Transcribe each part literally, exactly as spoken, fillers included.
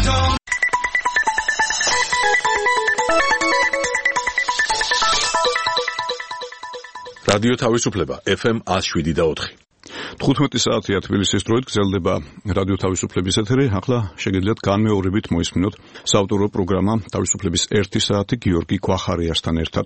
რადიო თავისუფლება ეფ ემ one oh seven და four. თხუთმეტი საათია თბილისის დროით გრძელდება რადიო თავისუფლების ეთერი. ახლა შეგიძლიათ განმეორებით მოისმინოთ საავტორო პროგრამა თავისუფლების ერთი საათი გიორგი ქვახარიასთან ერთად.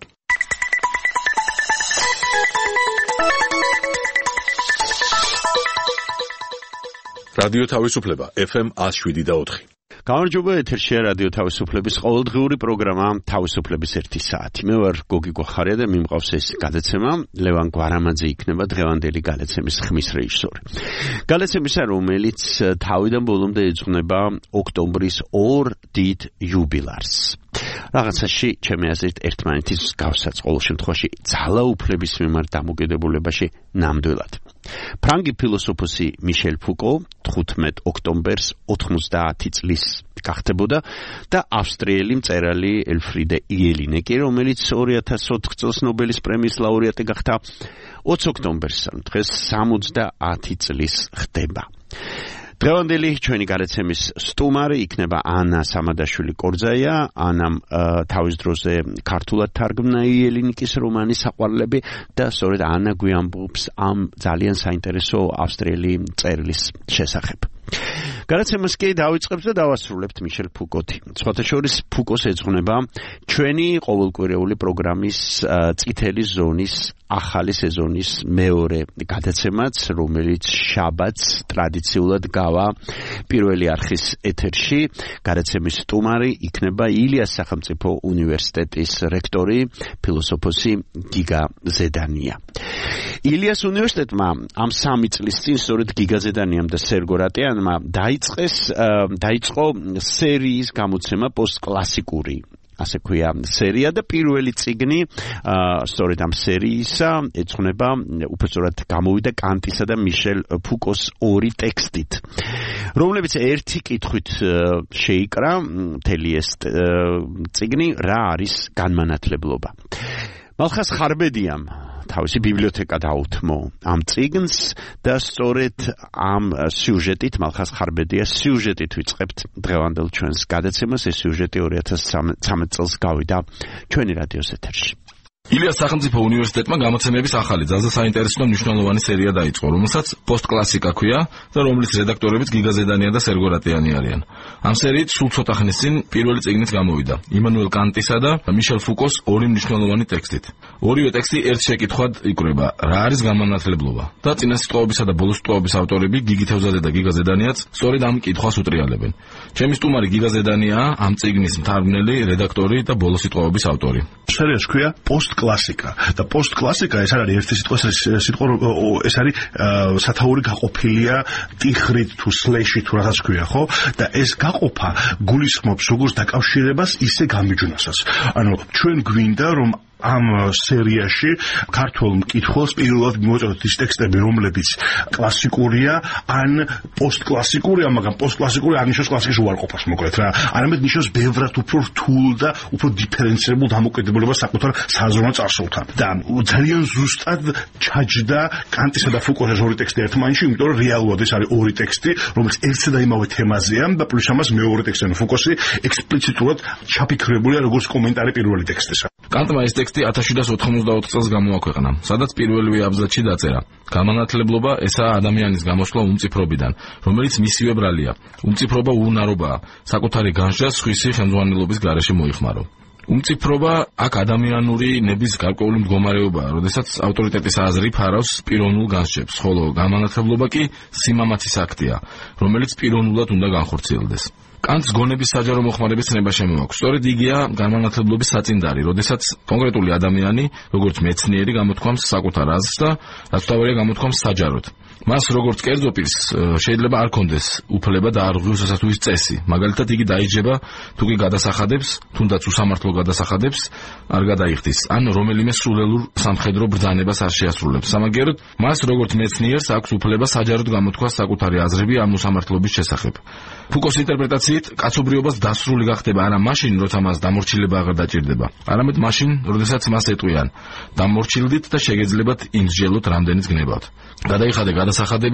რადიო თავისუფლება ეფ ემ one oh seven და four. გამარჯობა, ეთერშია რადიო თავისუფლების ყოველდღიური პროგრამა თავისუფლების ერთი საათი. მე ვარ გოგი გვახარია და მიმყავს ეს გადაცემა. ლევან გვარამაძე იქნება დღევანდელი გადაცემის ხმის რეჟისორი. გადაცემისა, რომელიც თავიდან ბოლომდე ეძღვნება ოქტომბრის ორ დიდ იუბილარს. რაღაცაში ჩემი აზრით ერთმანეთის გავსაც ყოველ შემთხვევაში ძალაუფლების მიმართ დამოკიდებულებაში ნამდვილად. ფრანგი ფილოსოფოსი მიშელ ფუკო თხუთმეტ ოქტომბერს ოთხმოცდაათი წლის გახდებოდა და ავსტრიელი მწერალი ელფრიდე იელინეკი, რომელიც ორი ათას ოთხ წელს ნობელის პრემიის ლაურეატი გახდა, ოცი ოქტომბერს დღეს სამოცდაათი წლის ხდება. დღევანდელი ჩვენი გადაცემის სტუმარი იქნება ანა სამადაშვილი-კორძაია. ანამ თავის დროზე ქართულად თარგმნა იელინიკის რომანი საყვარლები და სწორედ ანა გვიამბობს ამ ძალიან საინტერესო ავსტრიელი მწერლის შესახებ. გადაცემას კი დავიწყებთ და დავასრულებთ მიშელ ფუკოთი. სხვათა შორის ფუკოს ეძღვნება ჩვენი ყოველკვირეული პროგრამის წითელი ზონის ახალი სეზონის მეორე გადაცემაც, რომელიც შაბათს ტრადიციულად გავა პირველი არხის ეთერში. გადაცემის სტუმარი იქნება ილიას სახელმწიფო უნივერსიტეტის რექტორი, ფილოსოფოსი გიგა ზედანია. ილიას უნივერსიტეტმა ამ სამი წლის წინ სწორედ გიგა ზედანიამ და სერგო რატიანმა დაიწყეს დაიწყო სერიის გამოცემა პოსტკლასიკური, ასე ქვია სერია და პირველი წიგნი სწორედ ამ სერიისა ეძღვნება, უბრალოდ გამოვიდა კანტისა და მიშელ ფუკოს ორი ტექსტით, რომლებიც ერთი კითხვით შეიკრა მთელი ეს წიგნი, რა არის განმანათლებლობა. მალხას ხარბედიამ თავისი ბიბლიოთეკა დაუთმო ამ წიგნს და სწორედ ამ სიუჟეტით, მალხას ხარბედია სიუჟეტით ვიწყებთ დღევანდელ ჩვენს გადაცემას. ეს სიუჟეტი ორი ათას ცხრამეტ წელს გავიდა ჩვენი რადიოს ეთერში. ილიას სახელმწიფო უნივერსიტეტმა გამოცემების ახალი ძალზე საინტერესო და მნიშვნელოვანი სერია დაიწყო, რომელსაც პოსტკლასიკა ქვია და რომლის რედაქტორებიც გიგა ზედანია და სერგო რატიანი არიან. ამ სერიით სულ ცოტა ხნის წინ პირველი წიგნიც გამოვიდა, იმანუელ კანტისა და მიშელ ფუკოს ორი მნიშვნელოვანი ტექსტით. ორივე ტექსტი ერთ შეკითხვად იკვრება, რა არის განმანათლებლობა და წინასიტყვაობისა და ბოლოსიტყვაობის ავტორები გიგი თევზაძე და გიგა ზედანიაც სწორედ ამ კითხვას უტრიალებენ. ჩემი სტუმარი გიგა ზედანიაა, ამ წიგნის მთარგმნელი, რედაქტორი და ბოლოსიტყვაობის ავტორი. სერიას ქვია პოსტკლასიკა და პოსტკლასიკა ეს არის ერთი სიტყვა, სიტყვა ეს არის სათაური გაყოფილია ტიხრით თუ სლეშით თუ რაღაც ქვია, ხო? და ეს გაყოფა გულისხმობს როგორც დაკავშირებას, ისე გამიჯვნასაც. ანუ ჩვენ გვინდა რომ ამ სერიაში ქართულ მკითხველს პირველად მივაწოდოთ ის ტექსტები, რომლებიც კლასიკურია ან პოსტკლასიკურია, მაგრამ პოსტკლასიკური არ ნიშნავს კლასიკის უარყოფას, მოკლედ რა. არამედ ნიშნავს ბევრად უფრო რთულ და უფრო დიფერენცირებულ დამოკიდებულებას საკუთარ საზრუნავ წარსულთან. და ძალიან ზუსტად ჩაჯდა კანტისა და ფუკოს ეს ორი ტექსტი ერთმანეთში, იმიტომ რომ რეალურად ეს არის ორი ტექსტი, რომელიც ერთსა და იმავე თემაზეა და პლუს ამას მეორე ტექსტი, ანუ ფუკოსი ექსპლიციტურად ჩაფიქრებულია როგორც კომენტარი პირველი ტექსტისა. კანტმა ეს ტექსტი ათას შვიდსათ ოთხმოცდაოთხ წელს გამოაქვეყნა, სადაც პირველივე აბზაცში დაწერა: განმანათლებლობა ესაა ადამიანის გამოსვლა უმწიფრობიდან, რომელიც მისივე ბრალია. უმწიფრობა უუნარობაა, საკუთარი განსჯა სხვისი ხელმძღვანელობის გარეშე მოიხმარო. უმწიფრობა აქ ადამიანური ნების გარკვეული მდგომარეობაა, როდესაც ავტორიტეტის აზრი ფარავს პიროვნულ განსჯებს, ხოლო განმანათლებლობა კი სიმამაცის აქტია, რომელიც პიროვნულად უნდა განხორციელდეს. კანტს გონების საჯარო მოხმარების ცნება შემოაქვს. სწორედ იგია განმანათლებლობის საწინდარი, როდესაც კონკრეტული ადამიანი, როგორც მეცნიერი, გამოთქვამს საკუთარ აზრს და რაც თავარია გამოთქვამს საჯაროდ. მას როგორც კერძო პირს შეიძლება არ კონდეს უფლება და არ ღირს სასათუის წესი. მაგალითად, იგი დაიჯება თუ კი გადასახადებს, თუნდაც უსამართლო გადასახადებს არ გადაიხდის, ან რომელიმე სულელურ სამხედრო ბრძანებას არ შეასრულებს. სამაგეროდ, მას როგორც მეცნიერს აქვს უფლება საჯაროდ გამოთქვა საკუთარი აზრები ამ უსამართლობის შესახებ. ფუკოს ინტერპრეტაციით, კაცობრიობას დასრული გახდება არა მაშინ, როცა მას დამორჩილება აღარ დაჭირდება, არამედ მაშინ, როდესაც მას ეტყვიან: დამორჩილდით და შეგეძლებათ იმსჯელოთ რამდენიც გნებავთ. გადაიხადე გადასახადები,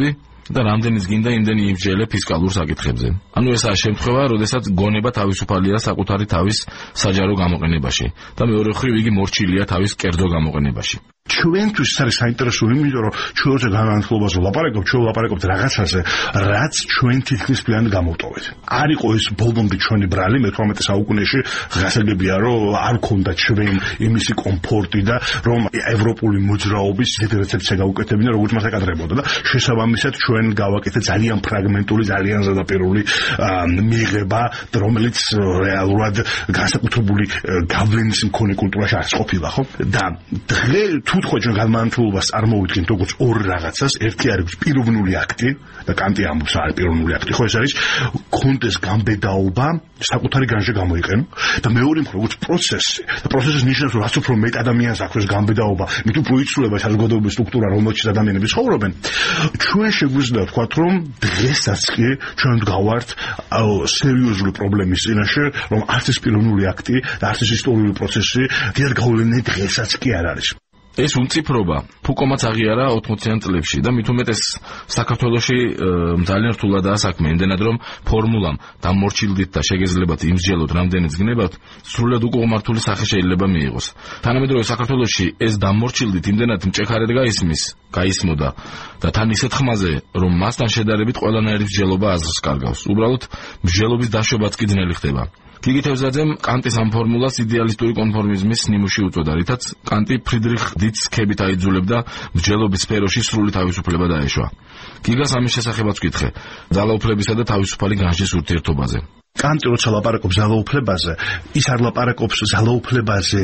და რამდენიც გინდა იმდენი იმსჯელე ფისკალურ საკითხებზე. ანუ ესაა შემთხვევა, როდესაც გონება თავისუფალია საკუთარი თავის საჯარო გამოყენებაში და მეორე მხრივ იგი მორჩილია თავის კერძო გამოყენებაში. ჩვენთვის არის საინტერესო, იმიტომ რომ ჩვენ როცა განათლებაზე ვლაპარაკობთ, ჩვენ ვლაპარაკობთ რაღაცაზე, რაც ჩვენ თითქმის პირად გამოვტოვეთ. არ იყო ეს ბოლომდე ჩვენი ბრალი მეთვრამეტე საუკუნეში, გასაგებია, რომ არ ქონდა ჩვენ იმისი კომფორტი და რომ ევროპული მოძრაობის ისეთი რეცეპცია გაუკეთებინა, როგორც მას აკადრებოდა და შესაბამისად ჩვენ გავაკეთეთ ძალიან ფრაგმენტული, ძალიან ზედაპირული მიღება, რომელიც რეალურად განსაკუთრებული გავლენის მქონე კულტურაში არ ყოფილა, ხო? და დღე თუ თქვა ჩვენ განმანათლებლობას წარმოვიდგენთ როგორც ორ რაღაცას, ერთი არის პიროვნული აქტი და კანტი ამბობს არის პიროვნული აქტი, ხო ეს არის კონდეს გამბედაობა საკუთარი განშე გამოიყენო და მეორე მხრივ როგორც პროცესი და პროცესის ნიშნავს რომ რაც უფრო მეტ ადამიანს აქვს ეს გამბედაობა, მით უფრო იცვლება საზოგადოების სტრუქტურა, რომელშიც ადამიანები ცხოვრობენ. ჩვენ შეგვიძლია ვთქვათ რომ დღესაც კი ჩვენ ვდგავართ სერიოზული პრობლემის წინაშე, რომ არც ეს პიროვნული აქტი და არც ეს ისტორიული პროცესი დიდ გავლენით დღესაც კი არ არის. ეს უმციფრობა ფუკომაც აღიარა ოთხმოციან წლებში და მით უმეტეს საქართველოში ძალიან რთულადაა საქმე, იმდენად რომ ფორმულამ დამორჩილდით და შეგეძლებათ იმსჯელოთ რამდენიც გნებავთ, სრულად უკუღმართული სახე შეიძლება მიიღოს. თანამედროვე საქართველოში ეს დამორჩილდით იმდენად მჭექარედ გაისმის, გაისმოდა და თან ისეთ ხმაზე, რომ მასთან შედარებით ყველანაირი მსჯელობა აზრს კარგავს. უბრალოდ მსჯელობის დაშვებაც კი ძნელი ხდება. გიგი თევზაძემ კანტის ამ ფორმულას იდეალისტური კონფორმიზმის ნიმუში უწოდა, რითაც კანტი ფრიდრიხ დიც ქებით აიძულებდა მსჯელობის სფეროში სრული თავისუფლება დაეშვა. გიგას ამის შესახებაც ვკითხე, ძალაუფლებისა და თავისუფალი განსჯის ურთიერთობაზე. კანტი როცა ლაპარაკობს ძალაუფლებაზე, ის არ ლაპარაკობს ძალაუფლებაზე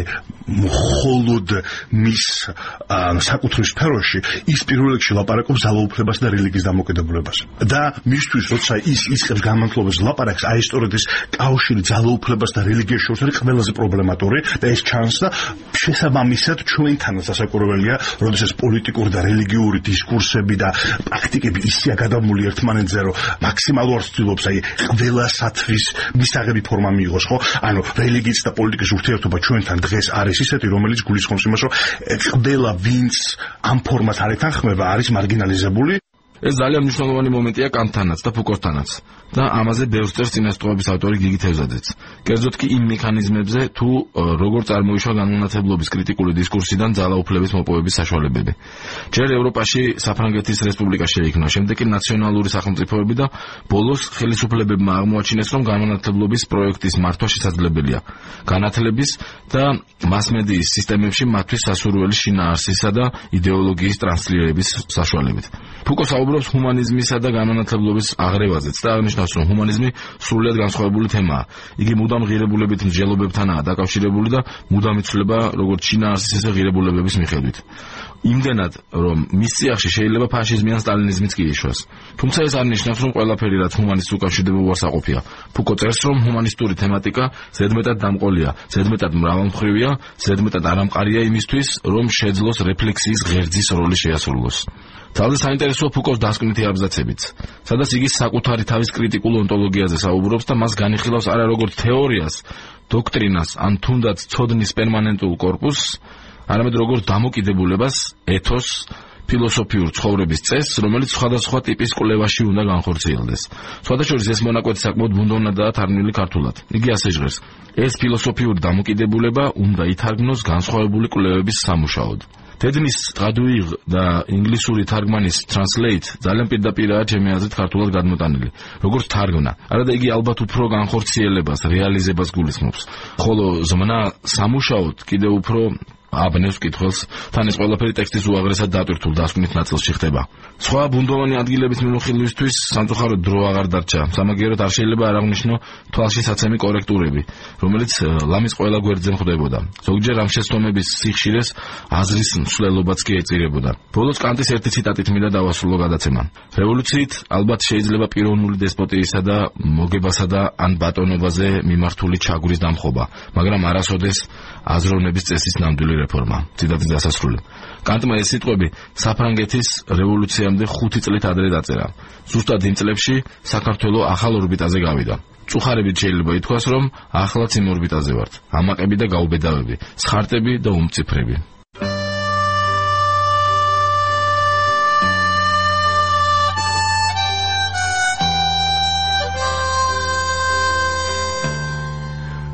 მხოლოდ მის საკუთრივ სფეროში, ის პირველ რიგში ლაპარაკობს ძალაუფლებასა და რელიგიის დამოკიდებულებაზე. და მისთვის როცა ის იწყებს განმანათლებლობის ლაპარაკს, აი სწორედ ეს კავშირი ძალაუფლებას და რელიგიას შორის არის ყველაზე პრობლემატური და ეს ჩანს და შესაბამისად ჩვენთანაც ასაკურველია, როდესაც პოლიტიკური და რელიგიური დისკურსები და პრაქტიკები ისეა გადამული ერთმანეთზე, რომ მაქსიმალურად ცდილობს აი ყველასათვის მისაღები ფორმა მიიღოს, ხო? ანუ რელიგიის და პოლიტიკის ურთიერთობა ჩვენთან დღეს არის ისეთი, რომელიც გულისხმობს იმას, რომ ყველა ვინც ამ ფორმას არ ეთანხმება, არის მარგინალიზებული. ეს ძალიან მნიშვნელოვანი მომენტია კანტთანაც და ფუკოსთანაც და ამაზე ბევრს წერს წინასწრაფების ავტორი გიგი თევზაძეც. კერძოდ კი იმ მექანიზმებზე, თუ როგორ წარმოიშვა განმანათლებლობის კრიტიკული დისკურსიდან ძალაუფლების მოპოვების საშუალებები. ჯერ ევროპაში საფრანგეთის რესპუბლიკა შეიქმნა, შემდეგ კი ნაციონალური სახელმწიფოები და ბოლოს ხელისუფლებებმა აღმოაჩინეს, რომ განმანათლებლობის პროექტის მართვა შესაძლებელია განათლების და მასმედიის სისტემებში მათთვის სასურველი შინაარსისა და იდეოლოგიის ტრანსლირების საშუალებით. ფუკო საუბრობს ჰუმანიზმისა და განმანათლებლობის აღრევაზეც და აღნიშნავს, რომ ჰუმანიზმი სრულიად განსხვავებული თემაა. იგი მუდამ ღირებულებით მსჯელობებთანაა დაკავშირებული და მუდამ იცვლება როგორც შინაარსის, ისე ღირებულებების მიხედვით. იმდენად, რომ მის წიაღში შეიძლება ფაშიზმი ან სტალინიზმიც კი ეშვას. თუმცა ეს არ ნიშნავს, რომ ყველაფერი, რაც ჰუმანისტს უკავშირდება, უარსაყოფია. ფუკო წერს, რომ ჰუმანისტური თემატიკა ზედმეტად დამყოლია, ზედმეტად მრავალმხრივია, ზედმეტად არამყარია იმისთვის, რომ შეძლოს რეფლექსიის ღერძის როლი შეასრულოს. თავზე საინტერესოა ფუკოს დასკვნითი აბზაცებიც, სადაც იგი საკუთარი თავის კრიტიკულ ონტოლოგიაზე საუბრობს და მას განიხილავს არა როგორც თეორიას, დოქტრინას ან თუნდაც ცოდნის პერმანენტულ კორპუსს, არამედ როგორც დამოკიდებულებას, ეთოსს, ფილოსოფიურ ცხოვრების წესს, რომელიც სხვადასხვა ტიპის კვლევაში უნდა განხორციელდეს. სხვადასხვა ეს მონაკვეთი საკმაოდ ბუნდოვნადაა თარგმნილი ქართულად. იგი ასე ჟღერს: ეს ფილოსოფიური დამოკიდებულება უნდა ითარგმნოს განსხვავებული კვლევების სამუშაოდ. თედნის ტრადუირ და ინგლისური თარგმანის translate ძალიან პირდაპირაა ჩემი აზრით ქართულად გადმოტანილი, როგორც თარგმნა. არა და იგი ალბათ უფრო განხორციელებას, რეალიზებას გულისხმობს. ხოლო ზმნა სამუშაოდ კიდევ უფრო აბნევს კითხვას, თან ეს ყველაფერი ტექსტის უაღრესად დატვირთულ დასკვნით ნაწილში ხდება. სხვა ბუნდოვანი ადგილების მიმოხილვისთვის სამწუხაროდ დრო აღარ დარჩა. სამაგიეროდ არ შეიძლება არ აღნიშნო თვალში საცემი კორექტურები, რომელიც ლამის ყველა გვერდზე მხდებოდა. ზოგჯერ ამ შეცდომების სიხშირეს აზრის მსვლელობაც კი ეწირებოდა. ბოლოს კანტის ერთი ციტატით მინდა დავასრულო გადაცემა. რევოლუციით ალბათ შეიძლება პიროვნული დესპოტიისა და მოგებასა და ან ბატონობაზე მიმართული ჩაგვრის დამხობა, მაგრამ არასოდეს აზროვნების წესის ნამდვილი რეფორმა. ციტატის დასასრული. კანტმა ეს სიტყვები საფრანგეთის რევოლუციამდე ხუთი წლით ადრე დაწერა. ზუსტად იმ წლებში საქართველოს ახალ ორბიტაზე გავიდა. წუხარებით შეიძლება ითქვას, რომ ახლაც იმ ორბიტაზე ვართ. ამაყები და გაუბედავები, სხარტები და უმციფრები.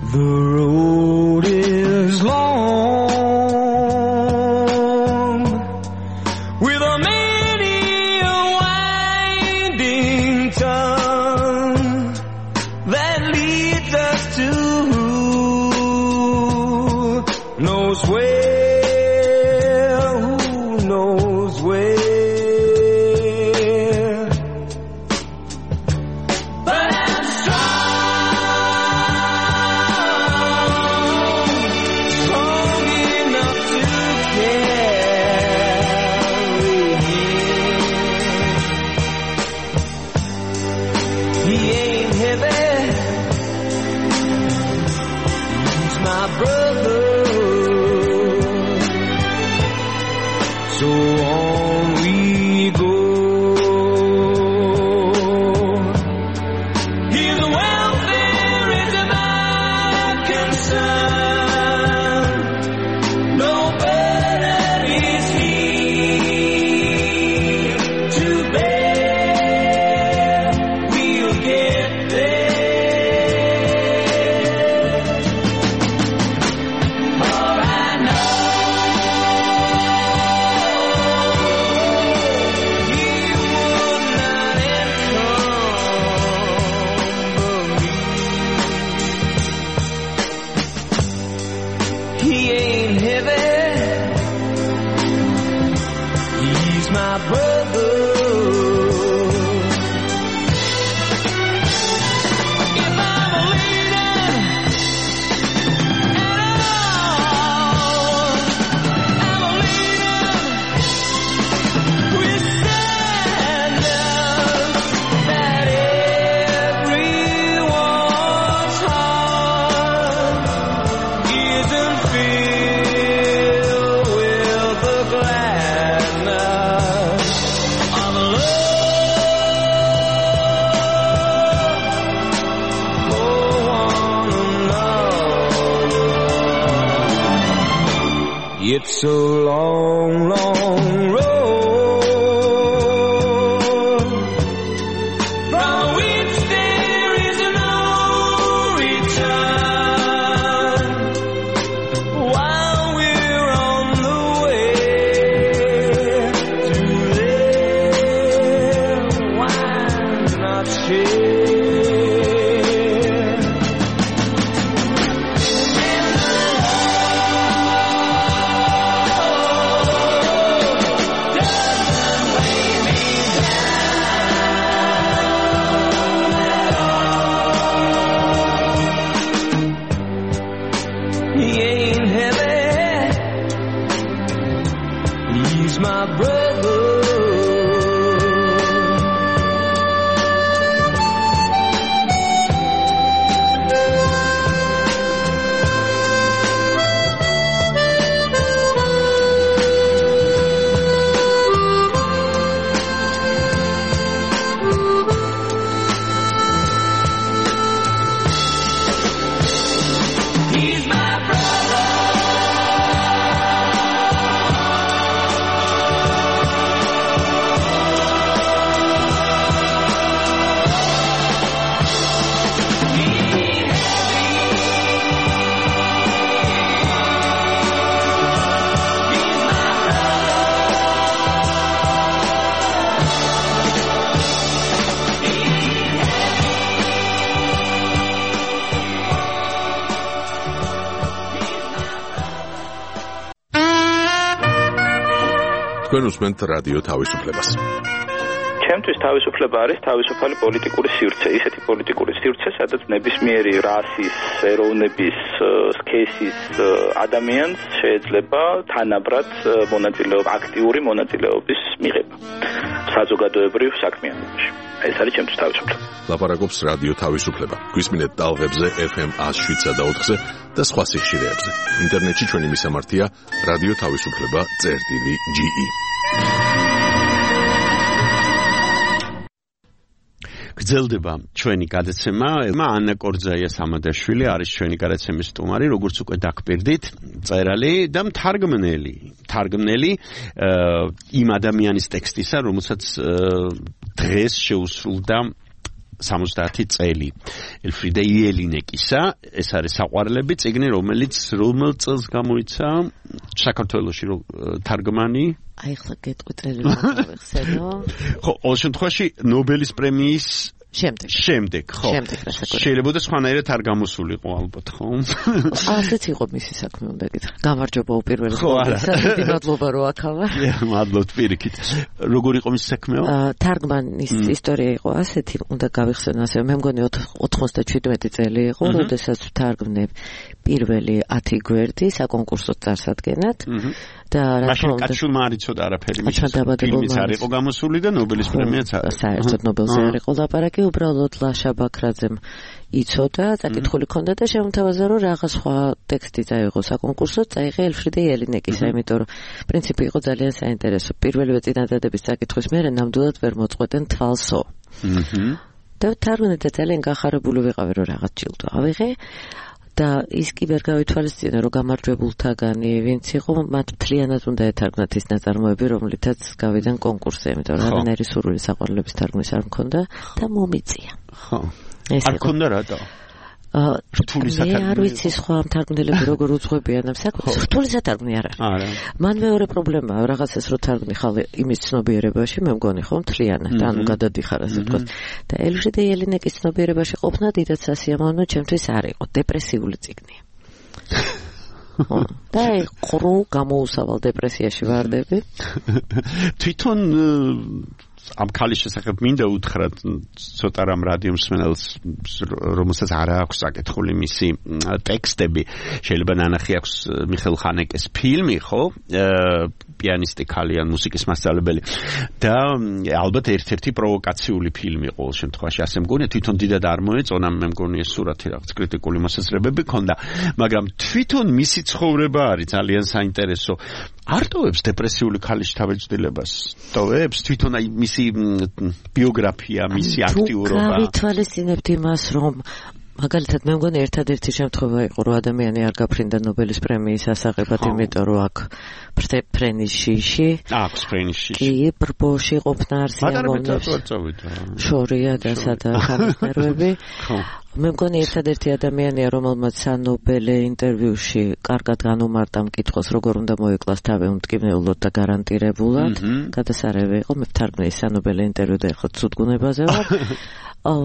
The road is long with a many a winding tongue that leads us to who knows where, who knows where. It's a long, long road from which there is no return. While we're on the way to live, why not share? თქვენ უსმენთ რადიო თავისუფლებას. ჩემთვის თავისუფლება არის თავისუფალი პოლიტიკური სივრცე, ისეთი პოლიტიკური სივრცე, სადაც ნებისმიერი რასის, ეროვნების, სქესის ადამიანს შეიძლება თანაბრად მონაწილეობა, აქტიური მონაწილეობის მიღება საზოგადოებრივ საქმიანობაში. ეს არის ჩემთვის თავისუფლება. ლაპარაკობს რადიო თავისუფლება. გვისმინეთ ტალღებზე ეფ ემ one oh seven point four-ზე და სხვა სიხშირეებზე. ინტერნეტში ჩვენი მისამართია რადიო თავისუფლება წერტილი ჯი ი. გრძელდება ჩვენი გადაცემა. ანა კორძაია სამადაშვილი არის ჩვენი გადაცემის სტუმარი, როგორც უკვე დაგპირდით, წერალი და მთარგმნელი. მთარგმნელი იმ ადამიანის ტექსტისა, რომელსაც დღეს შეუსრულდა სამოცდაათი წელი. ელფრიდე იელინეკისა, ეს არის საყვარლები წიგნი, რომელიც რომელ წელს გამოიცა საქართველოში თარგმანი? აი ხლა გეტყვი წელი გავიხსენო. ხო, ყოველ შემთხვევაში ნობელის პრემიის შემდეგ. შემდეგ, ხო. შეიძლება და სხვანაირად არ გამოსულიყო ალბათ, ხო? ასეც იყო მისი საქმე, უნდა გითხრა. გამარჯობა უპირველეს ყოვლისა, მადლობა რომ აქავა. მადლობთ პირიქით. როგორ იყო მისი საქმეო? თარგმანის ისტორია იყო ასეთი, უნდა გავიხსენო ასე, მე მგონი ოცდაშვიდმეტი წელი იყო, როდესაც ვთარგმნებ პირველი ათი გვერდი საკონკურსო წარსადგენად. და რა თქმა უნდა კაცშულმა არ იცოდა არაფერი ფილმიც არ იყო გამოსული და ნობელის პრემიაც არ საერთოდ ნობელზე არ იყო ლაპარაკი, უბრალოდ ლაშა ბაქრაძემ იცოდა, საკითხული ქონდა და შემოთავაზა რომ რაღაც სხვა ტექსტი წაიღო საკონკურსო, წაიღე ელფრიდე იელინეკისა, იმიტომ რომ პრინციპი იყო ძალიან საინტერესო. პირველივე წინადადების საკითხვის მერე ნამდვილად ვერ მოწყვეტენ თვალსო. და თარგმნე და ძალიან გახარებული ვიყავი რომ რაღაც ჯილდო ავიღე. და ის კი ვერ გავითვალისწინა რომ გამარჯვებულთაგანი ვინც იყო მათ მთლიანად უნდა ეთარგმნათ ის ნაწარმოები რომლითაც გავიდნენ კონკურსზე, იმიტომ რომ რანაირი სურვილი საყვარლების თარგმნის არ მქონდა და მომიწია. ხო. არ მქონდა რატო? რთული სათარგმნელი. მე არ ვიცი სხვა თარგმნელები როგორ უძღვებიან ამ საქმეს. რთული სათარგმნი არ არის. არა. მან მეორე პრობლემაა რაღაცას რო თარგმნი ხალე იმის ცნობიერებაში, მე მგონი ხო მთლიანად, ანუ გადადიხარ ასე ვთქვათ. და ელფრიდე იელინეკის ცნობიერებაში ყოფნა დიდად სასიამოვნო ჩემთვის არ იყო, დეპრესიული წიგნია. და ყრუ გამოუსავალ დეპრესიაში ვარდები. თვითონ ამ ქალის შესახებ მინდა უთხრათ ცოტა რამ რადიო მსმენელს, რომელსაც არ აქვს საკითხული მისი ტექსტები, შეიძლება ნანახი აქვს მიხეილ ხანეკეს ფილმი, ხო? პიანისტი ქალი ან მუსიკის მასწავლებელი და ალბათ ერთ-ერთი პროვოკაციული ფილმი იყო ყოველ შემთხვევაში, ასე მგონია, თვითონ დიდად არ მოეწონა, მე მგონი ეს სურათი რაღაც კრიტიკული მოსაზრებები ჰქონდა, მაგრამ თვითონ მისი ცხოვრება არის ძალიან საინტერესო. არ ტოვებს დეპრესიული ქალის თავისუფლებას? ტოვებს თვითონ აი მისი ბიოგრაფია, მისი აქტიურობა. თუ გავითვალისწინებთ იმას, რომ მაგალითად მე მგონი ერთადერთი შემთხვევა იყო, რომ ადამიანი არ გაფრინდა ნობელის პრემიის ასაღებად, იმიტომ რომ აქ ფრენის შიში. აქვს ფრენის შიში. კი, ბრბოში ყოფნა არ სიამოვნებს. შორია და სადა ხანმერვები. მე მგონი ერთადერთი ადამიანია, რომელმაც სანობელე ინტერვიუში კარგად განუმარტა მკითხოს, როგორ უნდა მოიკლას თავი უმტკივნეულოდ და გარანტირებულად. გადასარევი იყო, მე ვთარგმნე სანობელე ინტერვიუ და ეხლა ცუდგუნებაზე ვარ. Oh,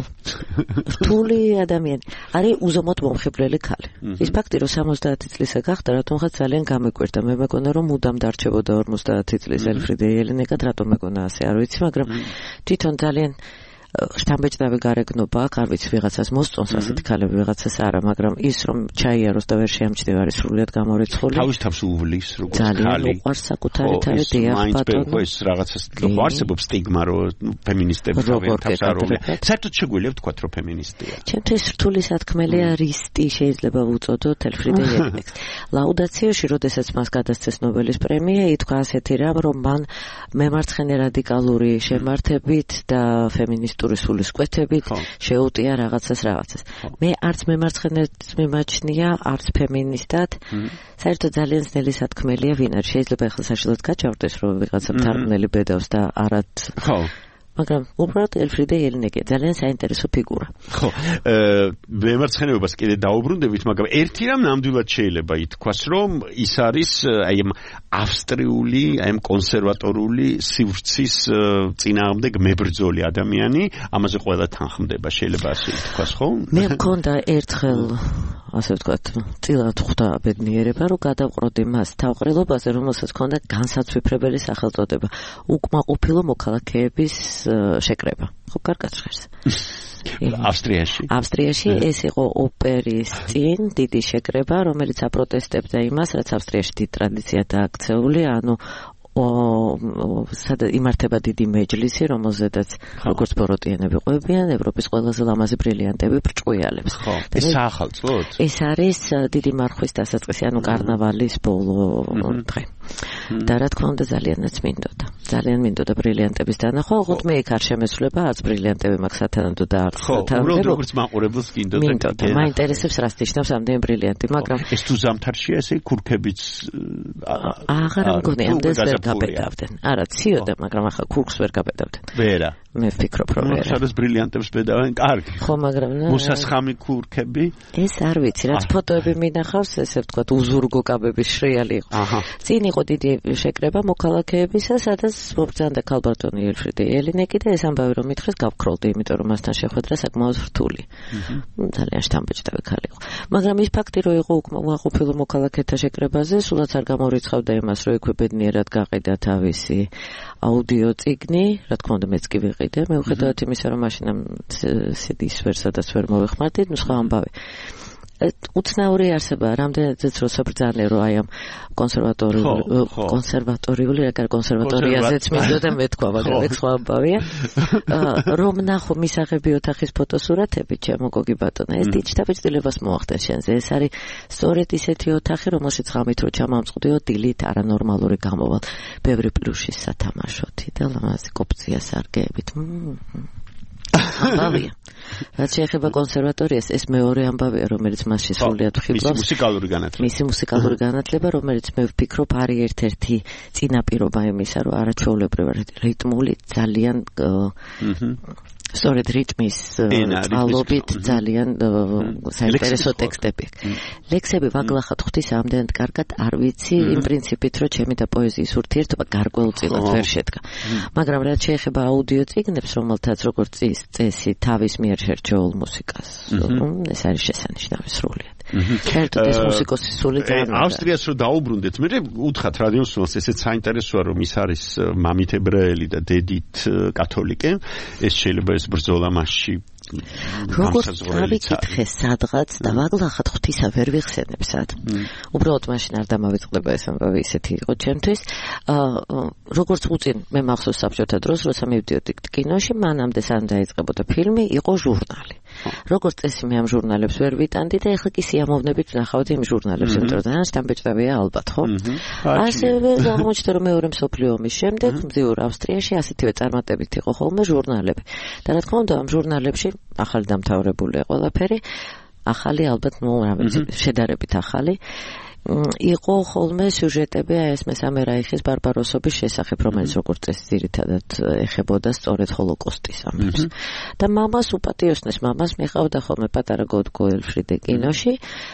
რთული ადამიანი. არის უზომოდ მომხიბვლელი ქალი. ის ფაქტი, რომ სამოცდაათი წლისა გახდა, რატომღაც ძალიან გამეკვირდა. მე მეგონა, რომ მუდამ დარჩებოდა ორმოცდაათი წლის ელფრიდე იელინეკად, რატომ მეგონა ასე, არ ვიცი, მაგრამ თვითონ ძალიან შთამბეჭდავი გარეგნობა აქვს, არ ვიცი, ვიღაცას მოსწონს ასეთი ქალები, ვიღაცას არა, მაგრამ ის რომ ჩაიაროს და ვერ შეამჩნევ არის სრულიად გამორიცხული. თავის თავს უვლის როგორც ქალი. ძალიან უყვარს საკუთარი თავი, დიახ, ბატონო. ხო, ეს რაღაცას არსებობს სტიგმა, რომ ფემინისტები თავიანთ თავს არ უვლის. საერთოდ შეგვიძლია ვთქვათ, რომ ფემინისტია. ჩემთვის რთული სათქმელია რისტი შეიძლება ვუწოდოთ ელფრიდე იელინეკს. ლაუდაციოში, როდესაც მას გადასცეს ნობელის პრემია, ითქვა ასეთი რამ, რომ მან მემარცხენე რადიკალური შემართებით და ფემინისტური სულისკვეთებით შეუტია რაღაცას რაღაცას. მე არც მემარცხენეც მიმაჩნია, არც ფემინისტად. საერთოდ ძალიან ძნელი სათქმელია ვინ არის. შეიძლება ახლა საშინელად გაჩავდეს, რომ ვიღაცა თარგმნელი ბედავს და არად. ხო. მაგრამ უბრალოდ ელფრიდე იელინეკი ძალიან საინტერესო ფიგურა. ხო, მემარცხენეობას კიდე დაუბრუნდებით, მაგრამ ერთი რამ ნამდვილად შეიძლება ითქვას, რომ ის არის აი ამ ავსტრიული, აი ამ კონსერვატორული სივრცის წინააღმდეგ მებრძოლი ადამიანი, ამაზე ყველა თანხმდება, შეიძლება ასე ითქვას, ხო? მე მქონდა ერთხელ ასე ვთქვათ, წილად ხვდა ბედნიერება, რომ გადავყროდი მას თავყრილობაზე, რომელსაც ჰქონდა განსაცვიფრებელი სახელწოდება, უკმაყოფილო მოქალაქეების შეკრება. ხო, კარგად ჟღერს. ავსტრიაში. ავსტრიაში ეს იყო ოპერის წინ დიდი შეკრება, რომელიც აპროტესტებდა იმას, რაც ავსტრიაში დიდი ტრადიციაა დააქცეული, ანუ იმართება დიდი მეჯლისი, რომელზედაც როგორც ბოროტიანები ყვებიან, ევროპის ყველაზე ლამაზი ბრილიანტები ბრჭყვიალებს. ხო, ეს საახალწლოდ? ეს არის დიდი მარხვის დასაწყისი, ანუ კარნავალის ბოლო დღე. და რა თქმა უნდა ძალიანაც მინდოდა. ძალიან მინდოდა ბრილიანტების დანახვა, ოღონდ მე იქ არ შემესვლება, არც ბრილიანტები მაქვს სათანადო და არც სათანადო. ხო, უბრალოდ როგორც მაყურებელს გინდოდა. მინდოდა, მაინტერესებს რას ნიშნავს ამდენი ბრილიანტი, მაგრამ ეს თუ ზამთარშია ესე ქურქებიც აღარ მგონი ამდენს ვერ გაბედავდნენ. არა, ციოდა, მაგრამ ახლა ქურქს ვერ გაბედავდნენ. ვერა. მე ვფიქრობ რომ არა. სადაც ბრილიანტებს ბედავენ, კარგი. ხო, მაგრამ მოსასხამი ქურქები? ეს არ ვიცი, რაც ფოტოები მინახავს, ესე ვთქვათ, უზურგო კაბების შრიალი იყო. წინ იყო დიდი შეკრება მოქალაქეებისა, სადაც მობრძანდა ქალბატონი ელფრიდი ელინეკი და ეს ამბავი რომ მითხრეს გავქროლდი, იმიტომ რომ მასთან შეხვედრა საკმაოდ რთული. ძალიან შთამბეჭდავი ქალი იყო. მაგრამ ის ფაქტი რომ იყო უარყოფილო მოქალაქეთა შეკრებაზე, სულაც არ გამორიცხავდა იმას, რომ იქვე ბედნიერად გაყიდა თავისი აუდიო წიგნი, რა თქმა უნდა მეც კი ვიყიდე, მიუხედავად იმისა, რომ მაშინ ამ სიდის ვერ სადაც ვერ მოვეხმარდი, ნუ სხვა ამბავი. უცნაური არსებაა, რამდენადაც რო საბრძანე რომ აი ამ კონსერვატორიული კონსერვატორიული რა კარ კონსერვატორიაზეც მინდოდა მეთქვა, მაგრამ ეგ სხვა ამბავია. რომ ნახო მისაღები ოთახის ფოტოსურათები, ჩემო გოგი ბატონო, ეს დიდ შთაბეჭდილებას მოახდენ შენზე. ეს არის სწორედ ისეთი ოთახი, რომელშიც ღამით რო ჩამამწყდიო დილით არანორმალური გამოვალ ბევრი პლუშის სათამაშოთი და ლამაზი კოპცია სარგეებით. ამბავია. რაც შეეხება კონსერვატორიას, ეს მეორე ამბავია, რომელიც მასში სრულიად ვხიბლავს. მისი მუსიკალური განათლება. მისი მუსიკალური განათლება, რომელიც მე ვფიქრობ არის ერთ-ერთი წინაპირობა იმისა, რომ არაჩვეულებრივი რიტმული ძალიან სწორედ რიტმის წყალობით ძალიან საინტერესო ტექსტები. ლექსები ვაგლახად ღვთის ამდენად კარგად არ ვიცი, იმ პრინციპით, რომ ჩემი და პოეზიის ურთიერთობა გარკვეულწილად ვერ შედგა. მაგრამ რაც შეეხება აუდიო წიგნებს, რომელთაც როგორც წესი თავის მიერ შერჩეულ მუსიკას, ეს არის შესანიშნავი სრულიად. ერთად ეს მუსიკოსის სული ძალიან ავსტრიას რო დაუბრუნდეთ, მე უთხრათ რადიოსულს, ესეც საინტერესოა, რომ ის არის მამით ებრაელი და დედით კათოლიკე, ეს შეიძლება ეს ბრძოლა მასში როგორც დავიკითხე სადღაც და ვაგლახად ღვთისა ვერ ვიხსენებ სად. უბრალოდ მაშინ არ დამავიწყდება ეს ამბავი, ისეთი იყო ჩემთვის. როგორც უწინ მე მახსოვს საბჭოთა დროს, როცა მივდიოდი კინოში, მანამდე სანამ დაიწყებოდა ფილმი, იყო ჟურნალი. როგორც წესი მე ამ ჟურნალებს ვერ ვიტანდი და ეხლა კი სიამოვნებით ვნახავდი იმ ჟურნალებს, იმიტომ რომ ძალიან შთამბეჭდავია ალბათ, ხო? ასევე აღმოჩნდა რომ მეორე მსოფლიო ომის შემდეგ მძიურ ავსტრიაში ასეთივე წარმატებით იყო ხოლმე ჟურნალები. და რა თქმა უნდა ამ ჟურნალებში ახალი დამთავრებულია ყველაფერი, ახალი ალბათ, ნუ რა ვიცი, შედარებით ახალი. იყო ხოლმე სიუჟეტები ეს მესამე რაიხის ბარბაროსობის შესახებ, რომელიც როგორც წესი ძირითადად ეხებოდა სწორედ ჰოლოკოსტის ამბებს. და მამას უპატიოსნეს მამას მიყავდა ხოლმე პატარა გოდგო ელფრიდე კინოში.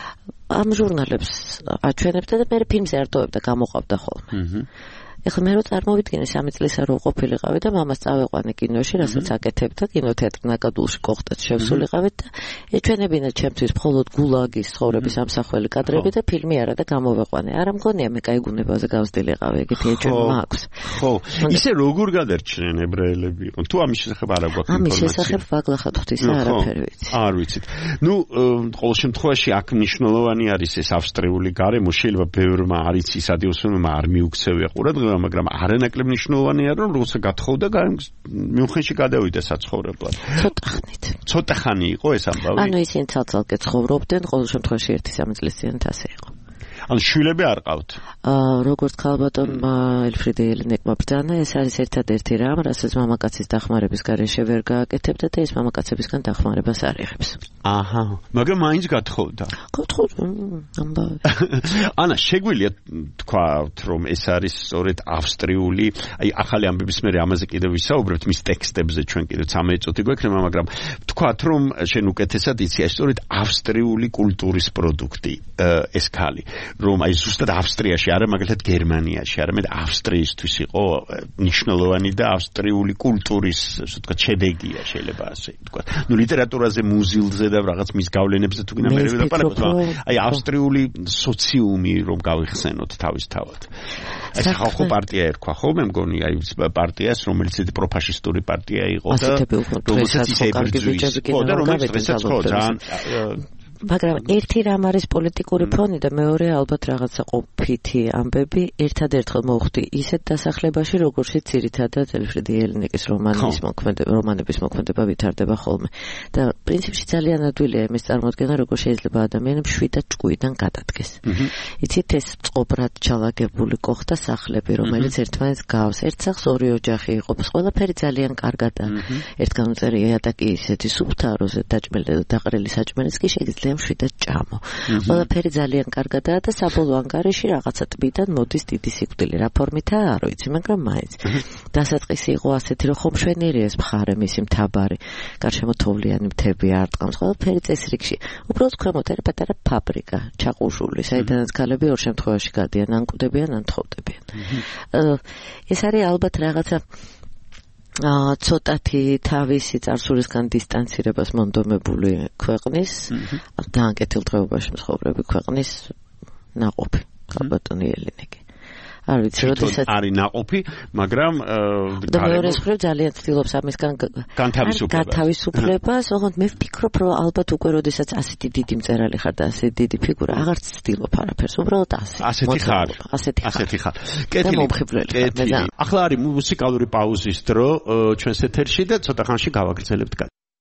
ამ ჟურნალებს აჩვენებდა და მე ფილმზე არტოვებდა, გამოყავდა ხოლმე. ეხლა მე რო წარმოვიდგინე სამი წლისა რო ყოფილიყავი და მამას წავეყვანე კინოში, რასაც აკეთებდა კინოთეატრ ნაკადულში კოხტაც შევსულიყავით და ეჩვენებინა ჩემთვის მხოლოდ გულაგის ცხოვრების ამსახველი კადრები და ფილმი არა და გამოვეყვანე. არა მგონია მე კაი გუნებაზე გავსდილიყავი, ეგეთი ეჩვენება აქვს. ხო, ისე როგორ გადარჩნენ ებრაელები? თუ ამის შესახებ არა გვაქვს ინფორმაცია. ამის შესახებ ვაგლახად ღვთისა არაფერი ვიცი. არ ვიცით. ნუ ყოველ შემთხვევაში აქ მნიშვნელოვანი არის ეს ავსტრიული გარემო, შეიძლება ბევრმა არ იცის ადიოსმენმა არ მიუქცევია ყურადღება, მაგრამ არანაკლებ მნიშვნელოვანია, რომ როცა გათხოვდა, მიუნხენში გადავიდა საცხოვრებლად. ცოტა ხნით. ცოტა ხანი იყო ეს ამბავი? ანუ ისინი ცალ-ცალკე ცხოვრობდნენ, ყოველ შემთხვევაში ერთი სამი წლის წინათ ასე იყო. ანუ შვილები არ ყავთ? აა როგორც ქალბატონმა ელფრიდე ელინეკმა ბრძანა, ეს არის ერთადერთი რამ, რასაც მამაკაცის დახმარების გარეშე ვერ გააკეთებდა და ეს მამაკაცებისგან დახმარებას არ იღებს. აჰა, მაგრამ მაინც გათხოვდა. გათხოვდა, ამბავი. ანა, შეგვიძლია თქვათ, რომ ეს არის სწორედ ავსტრიული, აი ახალი ამბების მერე ამაზე კიდევ ვისაუბრებთ, მის ტექსტებზე ჩვენ კიდევ ცამეტ წუთი გვექნება, მაგრამ თქვათ, რომ შენ უკეთესად იცი, ეს სწორედ ავსტრიული კულტურის პროდუქტი ეს ქალი. რომ აი ზუსტად ავსტრიაში, არა მაგალითად გერმანიაში, არამედ ავსტრიისთვის იყო ნიშნულოვანი და ავსტრიული კულტურის, ასე ვთქვათ, შედეგია, შეიძლება ასე ვთქვათ. ნუ ლიტერატურაზე, მუზილზე და რაღაც მის გავლენებზე თუ გინდა მე ვილაპარაკოთ, აი ავსტრიული სოციუმი რომ გავიხსენოთ თავისთავად. ეს ხალხო პარტია ერქვა, ხო, მე მგონი, აი პარტიას, რომელიც ეს პროფაშისტური პარტია იყო და რომელსაც ის ებრძვის, ხო, და რომელიც დღესაც ხო ძალიან მაგრამ ერთი რამ არის პოლიტიკური ფონი და მეორე ალბათ რაღაცა ყოფითი ამბები. ერთადერთხელ მოვხვდი ისეთ დასახლებაში, როგორცაც ძირითადად ელფრიდი ელინეკის რომანის მოქმედება, რომანების მოქმედება ვითარდება ხოლმე. და პრინციპში ძალიან ადვილია იმის წარმოდგენა, როგორ შეიძლება ადამიანებს შვიდად ჭკუიდან გადადგეს. იცით, ეს წყობრად ჩალაგებული კოხთა სახლები, რომელიც ერთმანეთს გავს, ერთ სახლს ორი ოჯახი იყოფს, ყველაფერი ძალიან კარგადაა. ერთგან უწერია იატაკი ისეთი სუფთა, როზე დაჭმელი და დაყრილი საჭმელიც კი შეიძლება და მშვიდად ჭამო. ყველაფერი ძალიან კარგადაა და საბოლოო ანგარიში რაღაცა ტბიდან მოდის დიდი სიკვდილი. რა ფორმითაა არ ვიცი, მაგრამ მაინც. დასაწყისი იყო ასეთი, რომ ხომ მშვენიერია ეს მხარე, მისი მთავარი, გარშემოთოვლიანი მთები არტყამს, ყველაფერი წესრიგში. უბრალოდ ქვემოთ არის პატარა ფაბრიკა, ჩაყუშული, საიდანაც ქალები ორ შემთხვევაში გადიან, ან კვდებიან, ან თხოვდებიან. ეს არის ალბათ რაღაცა აა ცოტათი თავისი წარსულისგან დისტანცირებას მონდომებული ქვეყნის, დაანკეთილ დღეობაში მსხოვრები ქვეყნის ნაყოფი, ქალბატონი ელენიკი. არ ვიცი, როდესაც არის ნაყოფი, მაგრამ და მეორე მხრივ ძალიან ცდილობს ამისგან გათავისუფლებას, ოღონდ მე ვფიქრობ, რომ ალბათ უკვე როდესაც ასეთი დიდი მწერალი ხარ და ასეთი დიდი ფიგურა, აღარც ცდილობ არაფერს, უბრალოდ ასე. ასეთი ხარ. ასეთი ხარ. ასეთი ხარ. კეთილი მომხიბვლელი. ახლა არის მუსიკალური პაუზის დრო ჩვენს ეთერში და ცოტა ხანში გავაგრძელებთ.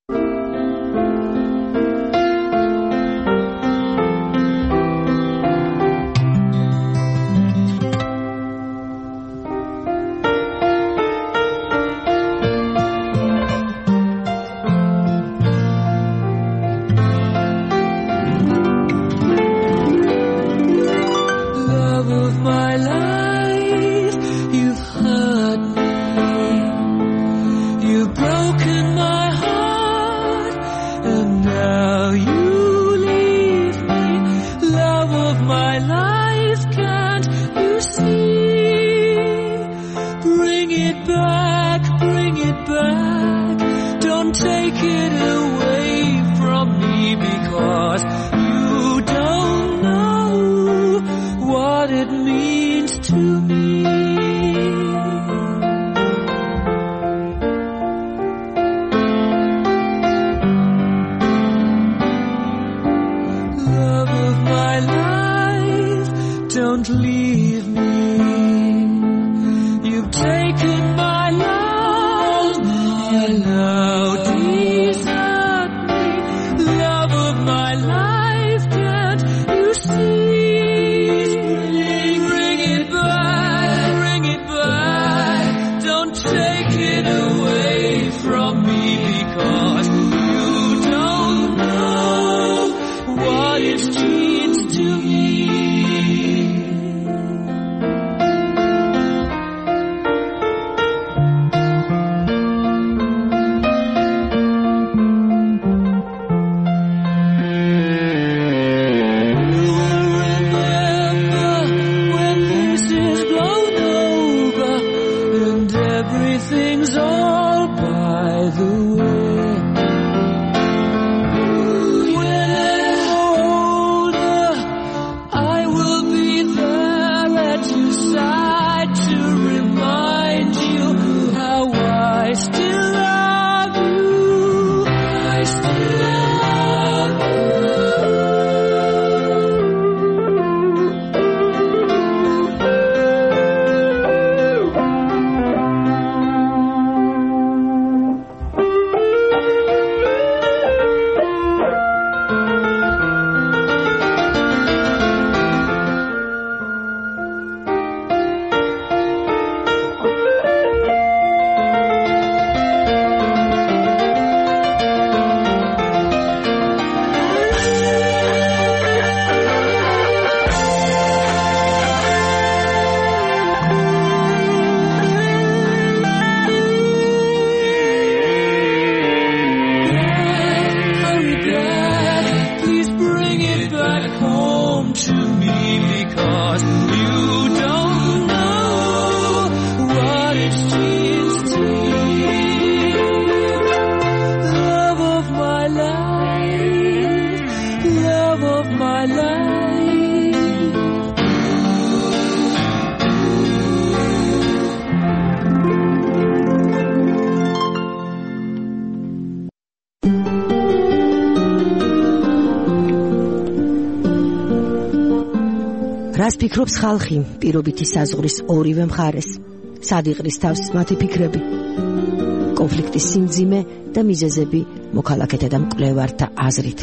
რას ფიქრობს ხალხი პირობითი საზღვრის ორივე მხარეს? სად იყრის თავს მათი ფიქრები? კონფლიქტის სიმძიმე და მიზეზები მოქალაქეთა და მკვლევართა აზრით.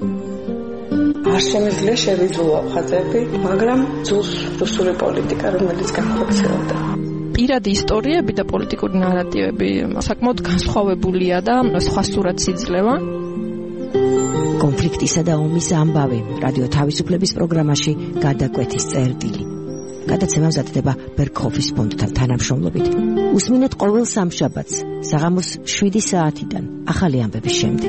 არ შემიძლია შევიძულო ხაზები, მაგრამ ძულს რუსული პოლიტიკა, რომელიც განხორციელდა. პირადი ისტორიები და პოლიტიკური ნარატივები საკმაოდ განსხვავებულია და სხვა სურათს იძლევა. კონფლიქტისა და ომის ამბავი რადიო თავისუფლების პროგრამაში გადაკვეთის წერტილი. გადაცემა მზადდება ბერგჰოფის ფონდთან თანამშრომლობით. უსმინეთ ყოველ სამშაბათს საღამოს შვიდი საათიდან ახალი ამბების შემდეგ.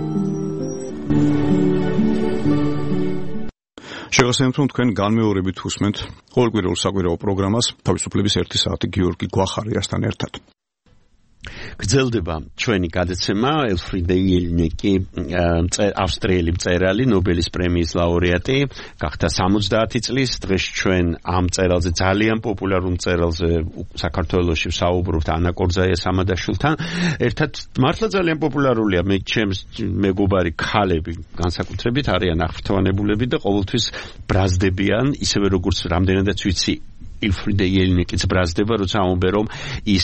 შეგახსენებთ, რომ თქვენ განმეორებით უსმენთ ყოველკვირეულ საკვირაო პროგრამას თავისუფლების ერთი საათი გიორგი გვახარიასთან ერთად. გრძელდება ჩვენი გადაცემა. ელფრიდე იელნიკი, ავსტრიელი მწერალი, ნობელის პრემიის ლაურეატი, გახდა სამოცდაათი წლის. დღეს ჩვენ ამ მწერალზე, ძალიან პოპულარულ მწერალზე საქართველოში ვსაუბრობთ ანა კორძაიას ამადაშვილთან. ერთად მართლა ძალიან პოპულარულია მე ჩემს მეგობარი ქალები, განსაკუთრებით არიან აღფრთოვანებულები და ყოველთვის ბრაზდებიან, ისევე როგორც რამდენადაც ვიცი ელფრიდე იელნიკიც ბრაზდება, როცა ამბობენ, რომ ის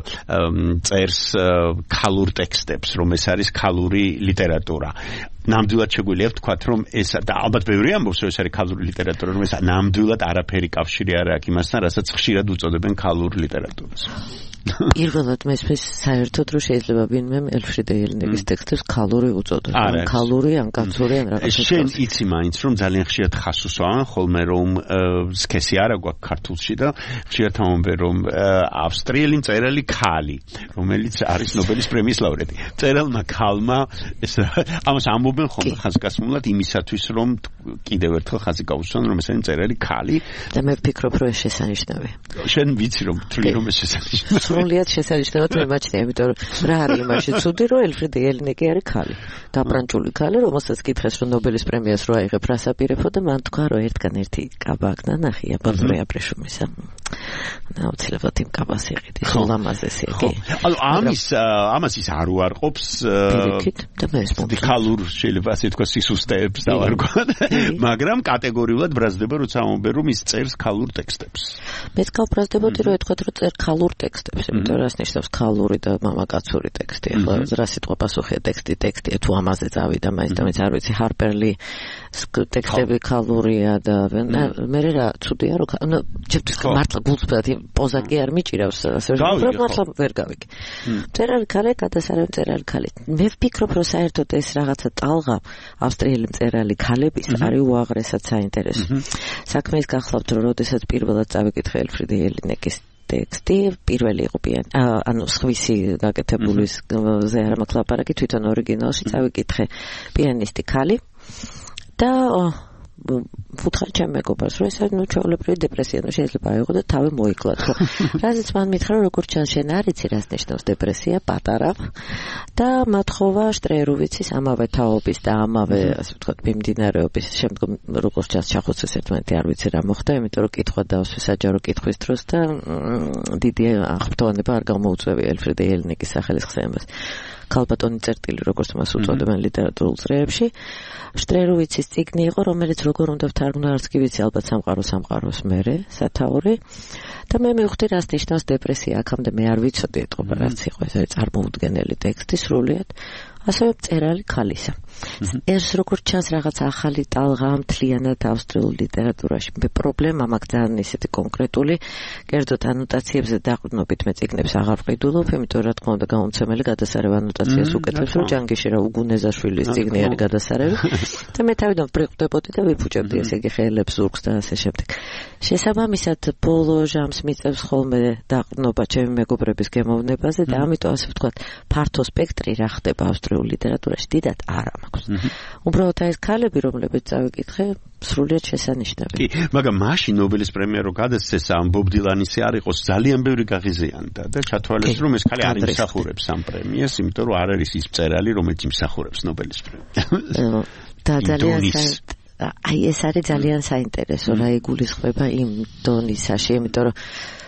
წერს ქალურ ტექსტებს, რომ ეს არის ქალური ლიტერატურა. ნამდვილად შეგვიძლია ვთქვათ, რომ ეს და ალბათ ბევრი ამბობს, რომ ეს არის ქალური ლიტერატურა, რომ ეს ნამდვილად არაფერი კავშირი არ აქვს იმასთან, რასაც ხშირად უწოდებენ ქალურ ლიტერატურას. პირველად მესმის საერთოდ რომ შეიძლება ვინმე ელფრიდე იელნიკის ტექსტებს ქალური უწოდოს. ან ქალური, ან კაცური, ან რაღაცა. შენ იცი მაინც, რომ ძალიან ხშირად ხას უსვამენ ხოლმე, რომ სქესი არა გვაქვს ქართულში და ხშირად ამბობენ, რომ ავსტრიელი მწერალი ქალი, რომელიც არის ნობელის პრემიის ლაურეატი. მწერალმა ქალმა ეს ამას ამბობენ ხოლმე ხაზგასმულად იმისათვის, რომ კიდევ ერთხელ ხაზი გაუსვან, რომ ეს არის მწერალი ქალი. და მე ვფიქრობ, რომ ეს შესანიშნავია. შენ ვიცი, რომ თვლი, რომ ეს შესანიშნავია. სრულიად შესანიშნავად მე მაჩნია, იმიტომ რომ რა არის იმაში ცუდი, რომ ელფრიდე იელნიკი არის ქალი. გაბრანჭული ქალი, რომელსაც კითხეს, რომ ნობელის პრემიას რო აიღებ, რას აპირებო და მან თქვა, რომ ერთგან ერთი კაბა აქ ნანახია ბოლო აბრეშუმისა. აუცილებლად იმ კაბას იყიდი, ლამაზესი იგი. ანუ ამის ამას ის არ უარყოფს და მე ეს ქალურ შეიძლება ასე თქვა სისუსტეებს დავარქვათ, მაგრამ კატეგორიულად ბრაზდება, როცა ამბობენ, რომ ის წერს ქალურ ტექსტებს. მეც გავბრაზდებოდი, რომ ეთქვათ, რომ წერ ქალურ ტექსტებს, იმიტომ რომ რას ნიშნავს ქალური და მამაკაცური ტექსტი. ახლა რა სიტყვა პასუხია ტექსტი, ტექსტია თუ ამაზე წავიდა მაინც და მეც არ ვიცი ჰარპერლი ტექსტები ქალურია და მე რა ცუდია რომ ანუ ჩემთვის მართლა გულწრფელად პოზა კი არ მიჭირავს ასე რომ მართლა ვერ გავიგე. მწერალი ქალი, გადასარევი მწერალი ქალი. მე ვფიქრობ, რომ საერთოდ ეს რაღაცა ტალღა ავსტრიელი მწერალი ქალების არის უაღრესად საინტერესო. საქმე ის გახლავთ, რომ როდესაც პირველად წავიკითხე ელფრიდე იელნიკის ტექსტი, პირველი იყო პიან, ანუ სხვისი გაკეთებული ზე არ მაქვს ლაპარაკი, თვითონ ორიგინალში წავიკითხე პიანისტი ქალი და ვუთხარ ჩემ მეგობარს, რომ ეს არის ნუ ჩვეულებრივი დეპრესია, ნუ შეიძლება აიღო და თავი მოიკლათ. რაზეც მან მითხრა, რომ როგორც ჩანს შენ არ იცი რას ნიშნავს დეპრესია, პატარა და მათხოვა შტრეროვიცის ამავე თაობის და ამავე, ასე ვთქვათ, მიმდინარეობის შემდგომ როგორც ჩანს ჩახოცეს ერთმანეთი არ ვიცი რა მოხდა, იმიტომ რომ კითხვა დავსვი საჯარო კითხვის დროს და დიდი აღფრთოვანება არ გამოუწვევია ელფრიდე იელნიკის სახელის ხსენებას. ქალბატონი წერტილი, როგორც მას უწოდებენ ლიტერატურულ წრეებში. შტრეროვიცის წიგნი იყო, რომელიც როგორ უნდა ვთარგმნო, არც კი ვიცი, ალბათ სამყარო სამყაროს მერე, სათაური. და მე მივხვდი, რას ნიშნავს დეპრესია. აქამდე მე არ ვიცოდი ეთყობა, რაც იყო ეს არის წარმოუდგენელი ტექსტი სრულიად. ასევე მწერალი ქალისა. ეს როგორც ჩანს რაღაც ახალი ტალღა მთლიანად ავსტრიულ ლიტერატურაში. მე პრობლემა მაქვს ძალიან ისეთი კონკრეტული, კერძოდ ანოტაციებზე დაყრდნობით მე წიგნებს აღარ ვყიდულობ, იმიტომ რა თქმა უნდა გამომცემელი გადასარევ ანოტაციას უკეთებს, რომ ჯანგიში რა უგუნეზაშვილის წიგნი არის გადასარევი. და მე თავიდან ბრიყვდებოდი და ვიფუჭებდი ესე იგი ხელებს, ზურგს და ასე შემდეგ. შესაბამისად, ბოლო ჟამს მიწევს ხოლმე დაყრდნობა ჩემი მეგობრების გემოვნებაზე და ამიტომ ასე ვთქვათ, ფართო სპექტრი რა ხდება ავსტრიულ ლიტერატურაში დიდად არ მაქვს. უბრალოდ ეს ქალები, რომლებიც წავიკითხე, სრულიად შესანიშნავია. კი, მაგრამ მაშინ ნობელის პრემია რო გადასცეს ამ ბობ დილანისი არ იყოს, ძალიან ბევრი გაღიზიანდა და ჩათვალეს, რომ ეს ქალი არ იმსახურებს ამ პრემიას, იმიტომ რომ არ არის ის მწერალი, რომელიც იმსახურებს ნობელის პრემიას. და ძალიან აი ეს არის ძალიან საინტერესო, რა იგულისხმება იმ დონისაში, იმიტომ რომ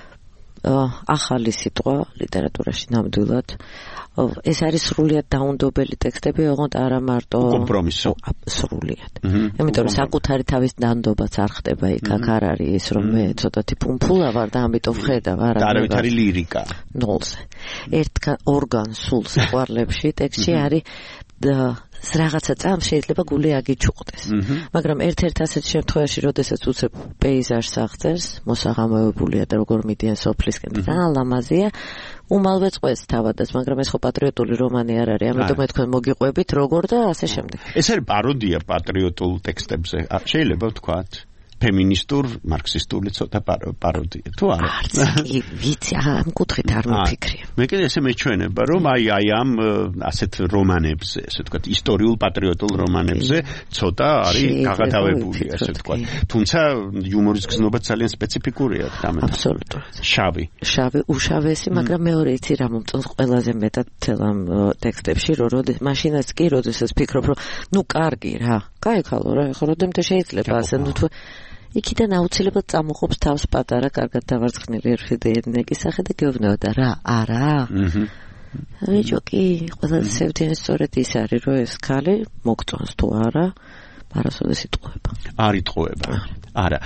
ახალი სიტყვა ლიტერატურაში ნამდვილად ეს არის სრულიად დაუნდობელი ტექსტები, ოღონდ არა მარტო კომპრომისო. სრულიად. იმიტომ რომ საკუთარი თავის დანდობაც არ ხდება იქ, აქ არ არის ის, რომ მე ცოტათი ფუმფულა ვარ და ამიტომ ხედავ არა. და არავითარი ლირიკა. ნოლზე. ერთგან ორგან სულ საყვარლებში ტექსტში არის რაღაცა წამს შეიძლება გული აგიჩუყდეს. მაგრამ ერთ-ერთ ასეთ შემთხვევაში, როდესაც უცებ პეიზაჟს აღწერს, მოსაღამოებულია და როგორ მიდიან სოფლისკენ და ლამაზია, უმალვე წყვეს თავადაც, მაგრამ ეს ხო პატრიოტული რომანი არ არის, ამიტომ თქვენ მოგიყვებით როგორ და ასე შემდეგ. ეს არის პაროდია პატრიოტულ ტექსტებზე. შეიძლება ვთქვათ ფემინისტურ, მარქსისტული ცოტა პაროდია. თუ არა? არც კი, ვიცი, ამ კუთხით არ მიფიქრია. მე კიდე ესე მეჩვენება, რომ აი აი ამ ასეთ რომანებზე, ესე ვთქვათ, ისტორიულ პატრიოტულ რომანებზე ცოტა არის გაღადავებული, ასე ვთქვათ. თუმცა იუმორის გზნობა ძალიან სპეციფიკურია, თამეთ. აბსოლუტურად. შავი. შავი, უშავესი, მაგრამ მეორე იცი რა მომწონს ყველაზე მეტად თელ ამ ტექსტებში, რომ როდეს მაშინაც კი, როდესაც ფიქრობ, რომ ნუ კარგი რა, გაიქალო რა, ხო როდემდე შეიძლება ასე ნუ თუ იქიდან აუცილებლად წამოყოფს თავს პატარა, კარგად დავარცხნილი ერფიდეინეკის სახე და გეუბნება და რა, არა? აჰა. ვიჯო კი, ყველაზე სევდიანი სწორედ ის არის, რომ ეს ქალი მოგწონს თუ არა, არასოდეს იტყუება. არ იტყუება. არა.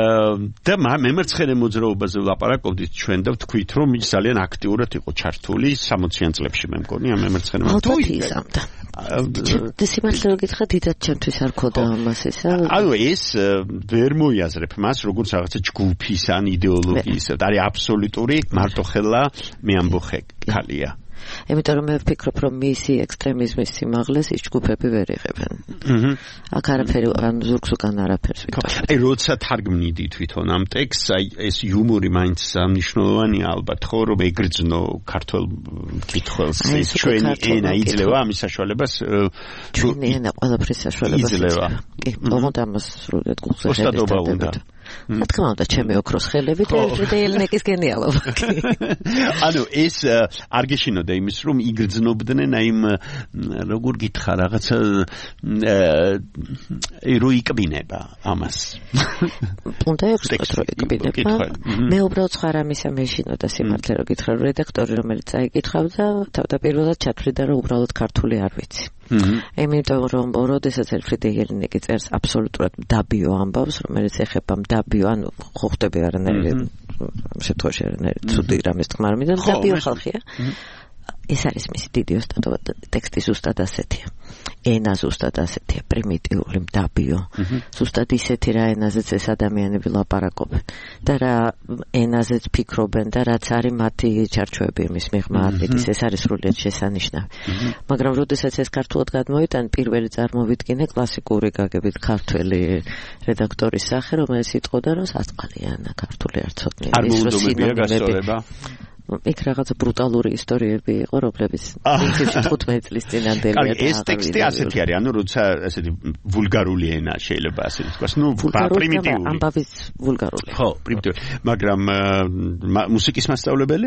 და მემერცხენე მოძრაობაზე ვლაპარაკობდით ჩვენ და ვთქვით, რომ ის ძალიან აქტიურად იყო ჩართული სამოციან წლებში, მე მგონი, ამ მემერცხენე მოძრაობაზე. სიმართლე რომ გითხრა, დიდად ჩემთვის არ ქონდა ამას ისა. ანუ ეს ვერ მოიაზრებ მას, როგორც რაღაცა ჯგუფის ან იდეოლოგიის, არის აბსოლუტური მარტოხელა მეამბოხე ქალია. იმიტომ რომ მე ვფიქრობ, რომ მისი ექსტრემიზმის სიმაღლეს ის ჯგუფები ვერ იღებენ. აჰა. აქ არაფერი, ან ზურგს უკან არაფერს ვიტყვი. აი, როცა თარგმნიდი თვითონ ამ ტექსტს, აი ეს იუმორი მაინც მნიშვნელოვანია ალბათ, ხო, რომ ეგრძნო ქართულ მკითხველს, ჩვენი ენა იძლევა ამის საშუალებას. ჩვენი ენა ყველაფრის საშუალებას იძლევა. კი, ოღონდ ამას სრულად გულზე ხედავთ. რა თქმა უნდა, ჩემი ოქროს ხელები და ერფიდეინეკის გენიალობა. ანუ ეს არ გეშინოდა იმის, რომ იგრძნობდნენ აი იმ როგორ გითხრა რაღაცა რო იკბინება ამას. უნდა ეხსოვოთ რომ იკბინება. მე უბრალოდ სხვა რამისა მეშინოდა სიმართლე რომ გითხრა, რომ რედაქტორი რომელიც წაიკითხავდა, თავდაპირველად ჩათვლიდა რომ უბრალოდ ქართული არ ვიცი. იმიტომ რომ როდესაც ერფიდეინეკი წერს აბსოლუტურად დაბიო ამბავს, რომელიც ეხება დაბიო, ანუ ხო ხტები არანაირი ამ შემთხვევაში არანაირი ცუდი რამის თქმა არ მინდა, დაბიო ხალხია. ეს არის მისი დიდი ოსტატობა, ტექსტი ზუსტად ასეთია. ენა ზუსტად ასეთია, პრიმიტიული, დაბიო. ზუსტად ისეთი რა ენაზეც ეს ადამიანები ლაპარაკობენ და რა ენაზეც ფიქრობენ და რაც არის მათი ჩარჩოები იმის მიღმა აბიდის, ეს არის სრულიად შესანიშნავი. მაგრამ როდესაც ეს ქართულად გადმოვიტან, პირველი წარმოვიდგინე კლასიკური გაგებით ქართველი რედაქტორის სახე, რომელიც იტყოდა, რომ სასწყალიანა ქართული არ ცოდნია. არ მოუდომებია გასწორება. იქ რაღაცა ბრუტალური ისტორიები იყო, რომლებიც პრინციპში თხუთმეტი წლის წინანდელია. კარგი, ეს ტექსტი ასეთი არის, ანუ როცა ასეთი ვულგარული ენა შეიძლება ასე ვთქვას, ნუ პრიმიტიული. ამბავის ვულგარული. ხო, პრიმიტიული. მაგრამ მუსიკის მასწავლებელი?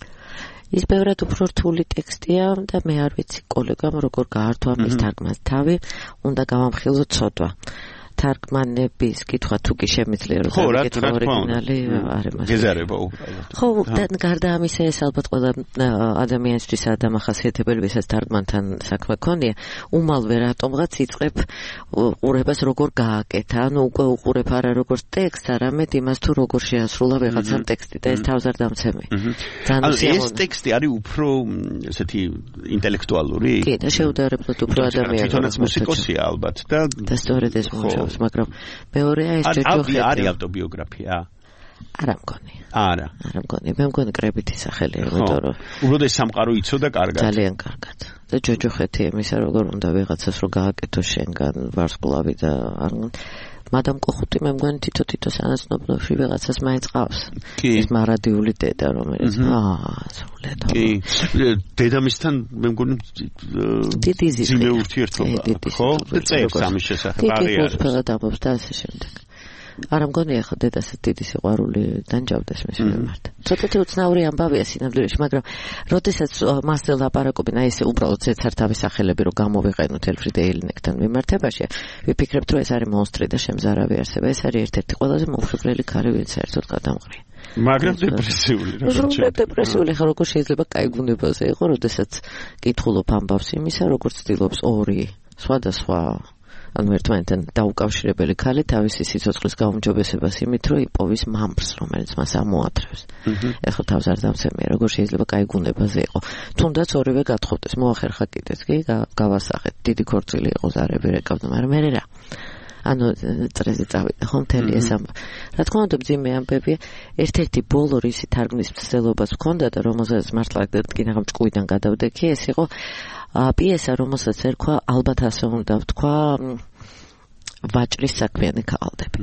ის ბევრად უფრო რთული ტექსტია და მე არ ვიცი კოლეგამ როგორ გაართვა მის თარგმანს თავი, უნდა გავამხილოთ ცოდვა. თარგმანების კითხვა თუ კი შემიძლია რომ გაკითხო ორიგინალი არ ემას. გეზარება უბრალოდ. ხო, და გარდა ამისა ეს ალბათ ყველა ადამიანისთვის დამახასიათებელი, ვისაც თარგმანთან საქმე ქონია, უმალვე რატომღაც იწყებ უყურებას როგორ გააკეთა, ანუ უკვე უყურებ არა როგორც ტექსტს, არამედ იმას თუ როგორ შეასრულა ვიღაცამ ტექსტი და ეს თავს არ დამცემი. ანუ ეს ტექსტი არის უფრო ესეთი ინტელექტუალური? კი, და შეუდარებლად უფრო ადამიანური. თვითონაც მუსიკოსია ალბათ და და სწორედ ეს მუშაობს, მაგრამ მეორეა ეს ჯოჯოხეთი. არის ავტობიოგრაფია? არა მგონი. არა. არა მგონი. მე მგონი კრებითი სახელია, იმიტომ რომ უბრალოდ ეს სამყარო იცოდა კარგად. ძალიან კარგად. და ჯოჯოხეთი იმისა როგორ უნდა ვიღაცას რომ გააკეთო შენგან ვარსკვლავი და არ მადამ კოხუტი მე მგონი თითო-თითო სანაცნობნოში ვიღაცას მაინც ყავს. ეს მარადიული დედა რომელიც აა სრულიად. კი. დედამისთან მე მგონი დიდი ძიმე ურთიერთობა. ხო? წერს ამის შესახებ არის. კი, ყველაფერად ამბობს და ასე შემდეგ. არა მგონია ხო დედასაც დიდი სიყვარული დანჯავდეს მის მიმართ. ცოტათი უცნაური ამბავია სინამდვილეში, მაგრამ როდესაც მასზე ლაპარაკობენ, აი ესე უბრალოდ ზეცართავის სახელები რომ გამოვიყენოთ ერფიდეინეკთან მიმართებაში, ვიფიქრებთ რომ ეს არის მონსტრი და შემზარავი არსება. ეს არის ერთ-ერთი ყველაზე მომხიბვლელი ქალი, ვინც საერთოდ გადამღრია. მაგრამ დეპრესიული რა შეიძლება. დეპრესიული ხო როგორ შეიძლება კაი გუნებაზე იყო, როდესაც კითხულობ ამბავს იმისა, როგორც ცდილობს ორი სხვადასხვა ანუ ერთმანეთთან დაუკავშირებელი ქალი თავისი სიცოცხლის გაუმჯობესებას იმით, რომ იპოვის მამრს, რომელიც მას ამოათრევს. ეხლა თავს არ დამცემია, როგორ შეიძლება კაი გუნებაზე იყო. თუნდაც ორივე გათხოვდეს, მოახერხა კიდეც კი, გავასახეთ, დიდი ქორწილი იყო, ზარები რეკავდა, მაგრამ მე რა. ანუ წრეზე წავიდა ხომ მთელი ეს ამ. რა თქმა უნდა, მძიმე ამბებია, ერთ-ერთი ბოლო რისი თარგმნის მცდელობას ჰქონდა და რომელზეც მართლა კიდევ ჭკუიდან გადავდექი, ეს იყო პიესა, რომელსაც ერქვა, ალბათ ასე უნდა ვთქვა, ვაჭრის საქმიანი ქაღალდები.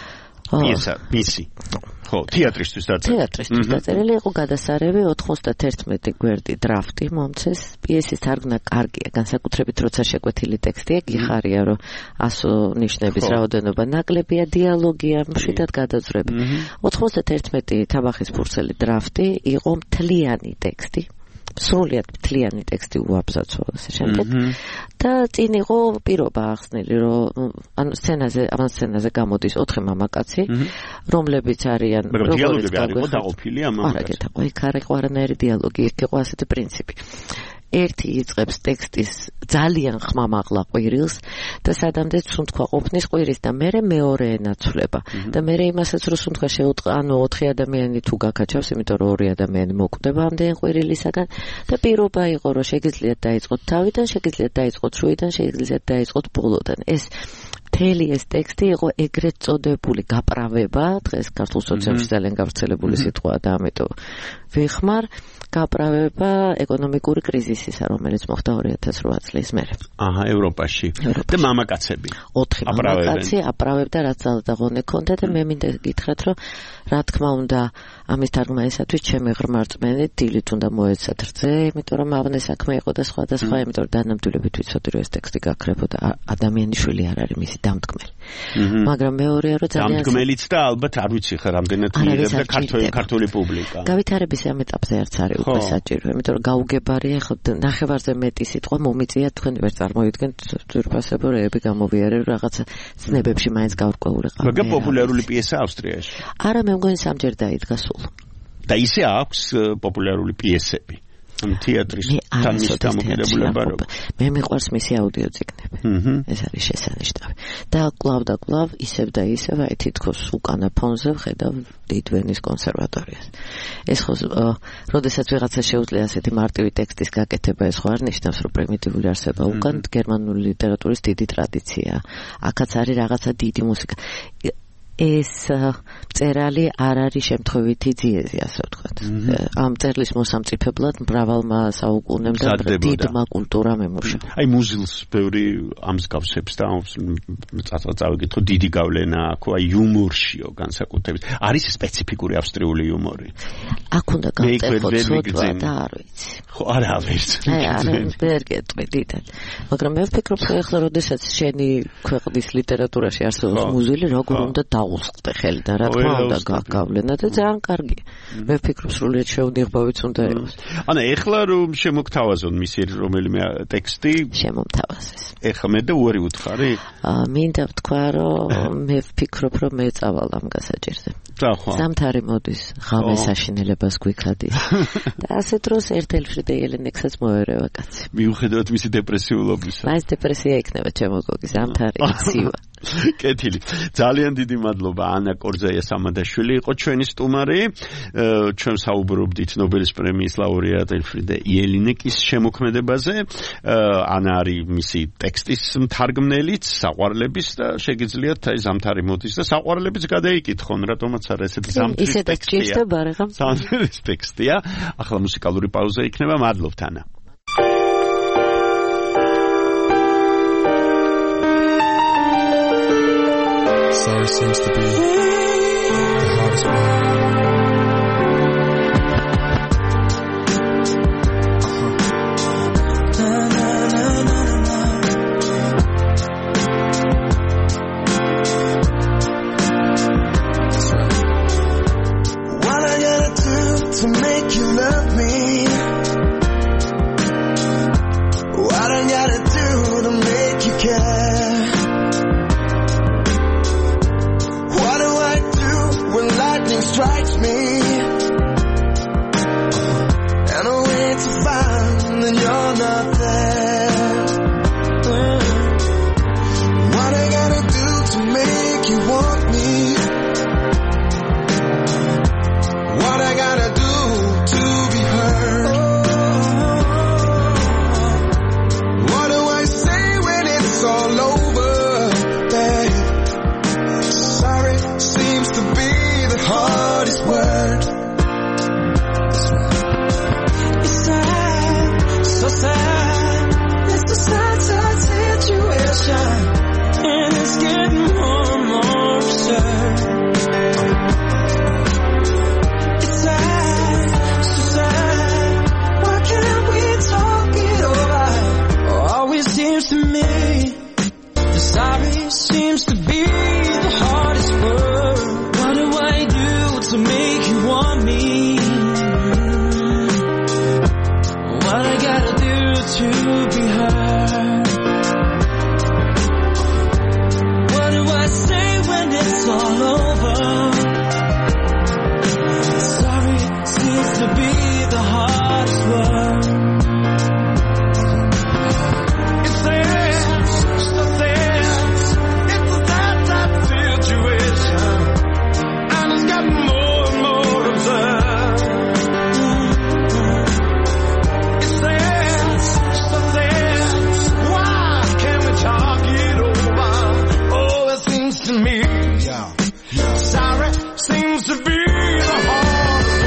პიესა, მისი. ხო, თეატრისთვის დაწერილი. თეატრისთვის დაწერილი იყო გადასარევი ოთხმოცდაათერთმეტი გვერდი დრაფტი მომცეს. პიესის თარგმნა კარგია, განსაკუთრებით როცა შეკვეთილი ტექსტია, გიხარია, რომ ასო ნიშნების რაოდენობა ნაკლებია, დიალოგია, მშვიდად გადაძვრები. ოთხმოცდაათერთმეტი თაბახის ფურცელი დრაფტი იყო მთლიანი ტექსტი. სრულიად მთლიანი ტექსტი უაბზაცო ასე შემდეგ და წინ იყო პირობა ახსნილი, რომ ანუ სცენაზე, ამ სცენაზე გამოდის ოთხი მამაკაცი, რომლებიც არიან როგორიც გაიგო დაყოფილი ამ მამაკაცი. არა, გეტყვი, იქ არ იყო არანაირი დიალოგი, იქ იყო ასეთი პრინციპი. ერთი იწყებს ტექსტის ძალიან ხმამაღლა ყვირილს და სადამდე სუნთქვა ყოფნის ყვირის და მერე მეორე ენაცვლება და მერე იმასაც რომ სუნთქვა შეუტყა, ანუ ოთხი ადამიანი თუ გაკაჩავს, იმიტომ რომ ორი ადამიანი მოკვდება ამდენ ყვირილისაგან და პირობა იყო რომ შეგიძლიათ დაიწყოთ თავიდან, შეგიძლიათ დაიწყოთ შუიდან, შეგიძლიათ დაიწყოთ ბოლოდან. ეს მთელი ეს ტექსტი იყო ეგრეთ წოდებული გაправება, დღეს ქართულ სოციალში ძალიან გავრცელებული სიტყვაა და ამიტომ ვიხმარ, გაправება ეკონომიკური კრიზისისა, რომელიც მოხდა ორი ათას რვა წლის მერე. აჰა, ევროპაში. და მამაკაცები. ოთხი მამაკაცი აправებდა, რაც ძალდაღონე ქონდა და მე მინდა გითხრათ, რომ რა თქმა უნდა, ამის თარგმანისათვის ჩემი ღრმა რწმენით დილით უნდა მოეცათ რძე, იმიტომ რომ ავნე საქმე იყო და სხვა და სხვა, იმიტომ რომ დანამდვილებით ვიცოდი, რომ ეს ტექსტი გაქრებოდა, ადამიანიშვილი არ არის მისი დამდგმელი. მაგრამ მეორეა, რომ ძალიან დამდგმელიც და ალბათ არ ვიცი ხა რამდენად მიიღებდა ქართული ქართული პუბლიკა. გავითარების ამ ეტაპზე არც არის უკვე საჭირო, იმიტომ რომ გაუგებარია, ხო ნახევარზე მეტი სიტყვა მომიწია, თქვენ ვერ წარმოიდგენთ ძვირფასებო რეები გამოვიარე რაღაცა ცნებებში მაინც გავრკვეული ყავ. მაგრამ პოპულარული პიესა ავსტრიაში. არა, მე მგონი სამჯერ დაიდგა სულ. და ისე აქვს პოპულარული პიესები. თეატრის თან მის დამოკიდებულება რო მე მიყვარს მისი აუდიო წიგნები. ეს არის შესანიშნავი. და კლავ და კლავ ისევ და ისევ აი თითქოს უკანა ფონზე ვხედავ დიდ ვენის კონსერვატორიას. ეს ხო როდესაც ვიღაცა შეუძლია ასეთი მარტივი ტექსტის გაკეთება, ეს ხო არ ნიშნავს, რომ პრიმიტიული არსება უკან გერმანული ლიტერატურის დიდი ტრადიცია. აქაც არის რაღაცა დიდი მუსიკა. ეს წერალი არ არის შემთხვევითი ძიეზი, ასე ვთქვათ. ამ წერლის მოსამწიფებლად მრავალმა საუკუნემ და დიდმა კულტურამ ემუშავა. აი მუზილს ბევრი ამსგავსებს და წავიკითხო, დიდი გავლენა აქვს აი იუმორშიო განსაკუთრებით. არის სპეციფიკური ავსტრიული იუმორი. აქ უნდა გავწევოთ ცოტა და არ ვიცი. ხო, არა ვერც. აი, არა, ვერ გეტყვი დიდად. მაგრამ მე ვფიქრობ, რომ ახლა როდესაც შენი ქვეყნის ლიტერატურაში არსებობს მუზილი, როგორ უნდა დაუსხდე ხელი და რა თქმა უნდა გაგავლენა და ძალიან კარგია. მე ვფიქრობ, სრულიად შეუნიღბავიც უნდა იყოს. ანუ ეხლა რომ შემოგთავაზონ მისი რომელიმე ტექსტი, შემომთავაზეს. ეხლა მე და უარი უთხარი? აა, მინდა ვთქვა, რომ მე ვფიქრობ, რომ მე წავალ ამ გასაჭირზე. ზამთარი მოდის, ღამე საშინელებას გვიქადის. და ასე დროს ერთ ელფრიდე ელენექსაც მოერევა კაცი. მიუხედავად მისი დეპრესიულობისა. მას დეპრესია იქნება ჩემო გოგის, ზამთარი ცივა. კეთილი. ძალიან დიდი მადლობა ანა კორძაია-სამანდაშვილი იყო ჩვენი სტუმარი. ჩვენ საუბრობდით ნობელის პრემიის ლაურეატ ელფრიდე იელინეკის შემოქმედებაზე. ანა არის მისი ტექსტის მთარგმნელიც, საყვარლების და შეგიძლიათ აი ზამთარი მოდის და საყვარლების გადაიკითხონ, რატომაც არა ესეთი ზამთრის ტექსტია. ზამთრის ტექსტია. ახლა მუსიკალური პაუზა იქნება. მადლობთ ანა. Sorry seems to be the hardest one. Strikes me Yeah, yeah. Sorry seems to be the hardest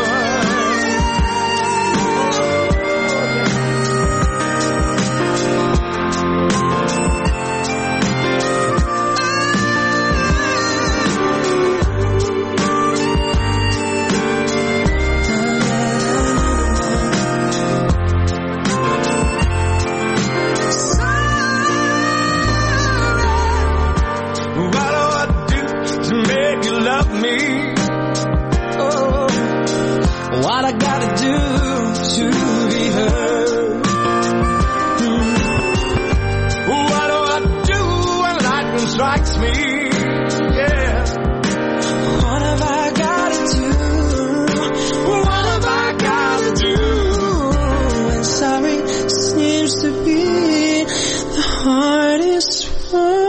what I gotta do to be heard? Hmm. What do I do when lightning strikes me? Yeah. What have I gotta do? What have I gotta do? And sorry seems to be the hardest one.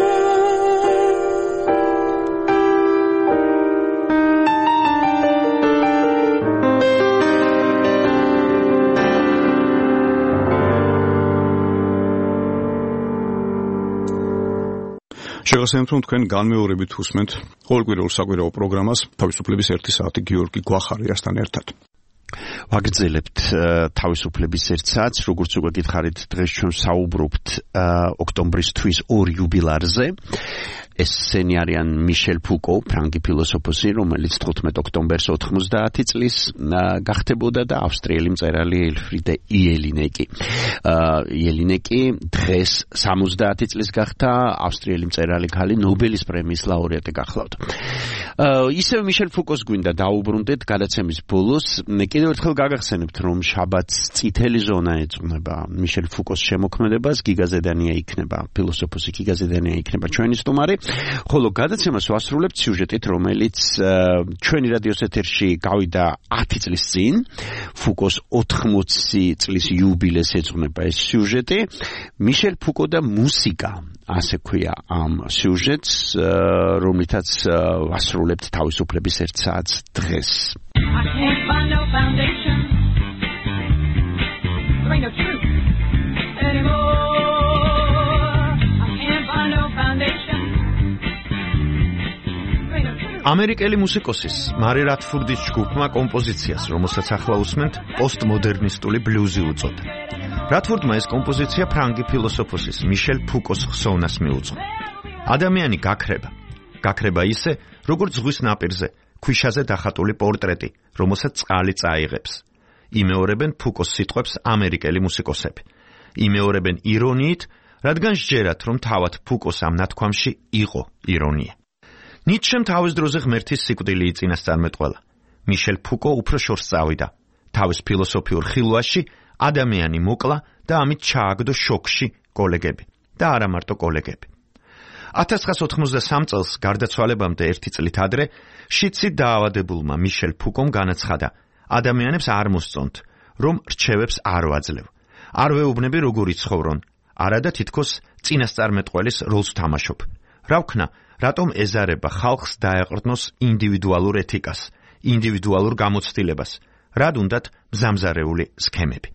შეგახსენებთ, რომ თქვენ განმეორებით უსმენთ ყოველკვირეულ საკვირაო პროგრამას თავისუფლების ერთი საათი გიორგი გვახარიასთან ერთად. ვაგრძელებთ თავისუფლების ერთ საათს, როგორც უკვე გითხარით, დღეს ჩვენ საუბრობთ ოქტომბრის თვის ორ იუბილარზე. ესენი არიან მიშელ ფუკო, ფრანგი ფილოსოფოსი, რომელიც თხუთმეტ ოქტომბერს ოთხმოცდაათი წლის გახდებოდა და ავსტრიელი მწერალი ელფრიდე იელინეკი. იელინეკი დღეს სამოცდაათი წლის გახდა, ავსტრიელი მწერალი ქალი, ნობელის პრემიის ლაურეატი გახლავთ. ისევ მიშელ ფუკოს გვინდა დაუბრუნდეთ გადაცემის ბოლოს. კიდევ ერთხელ გაგახსენებთ, რომ შაბათს წითელი ზონა ეძღვნება მიშელ ფუკოს შემოქმედებას, გიგა ზედანია იქნება, ფილოსოფოსი გიგა ზედანია იქნება ჩვენი სტუმარი. ხოლო გადაცემას ვასრულებთ სიუჟეტით, რომელიც ჩვენი რადიოს ეთერში გავიდა ათი წლის წინ, ფუკოს ოთხმოცი წლის იუბილეს ეძღვნება ეს სიუჟეტი. მიშელ ფუკო და მუსიკა, ასე ქვია ამ სიუჟეტს, რომლითაც ვასრულებთ თავისუფლების ერთ საათს დღეს. I can't find no foundation. There ain't no truth anymore. I can't find no foundation. ამერიკელი მუსიკოსის მარი რათფურდის ჯგუფმა კომპოზიციას, რომელსაც ახლა უსმენთ, პოსტმოდერნისტული ბლუზი უწოდა. რათფურდმა ეს კომპოზიცია ფრანგი ფილოსოფოსის მიშელ ფუკოს ხსოვნას მიუძღვა. ადამიანი გაქრება. გაქრება ისე, როგორც ზღვის ნაპირზე, ქვიშაზე დახატული პორტრეტი, რომელსაც წყალი წაიღებს. იმეორებენ ფუკოს სიტყვებს ამერიკელი მუსიკოსები. იმეორებენ ირონიით, რადგან სჯერათ, რომ თავად ფუკოს ამ ნათქვამში იყო ირონია. ნიცშემ თავის დროზე ღმერთის სიკვდილი იწინასწარმეტყველა. მიშელ ფუკო უფრო შორს წავიდა. თავის ფილოსოფიურ ხილვაში ადამიანი მოკლა და ამით ჩააგდო შოკში კოლეგები და არა მარტო კოლეგები. ათას ცხრაას ოთხმოცდასამ წელს გარდაცვალებამდე ერთი წლით ადრე შიცით დაავადებულმა მიშელ ფუკომ განაცხადა, ადამიანებს არ მოსწონთ, რომ რჩევებს არ ვაძლევ. არ ვეუბნები როგორ იცხოვრონ, არა და თითქოს წინასწარმეტყველის როლს თამაშობ. რა ვქნა, რატომ ეზარება ხალხს დაეყრდნოს ინდივიდუალურ ეთიკას, ინდივიდუალურ გამოცდილებას, რად უნდათ მზამზარეული სქემები.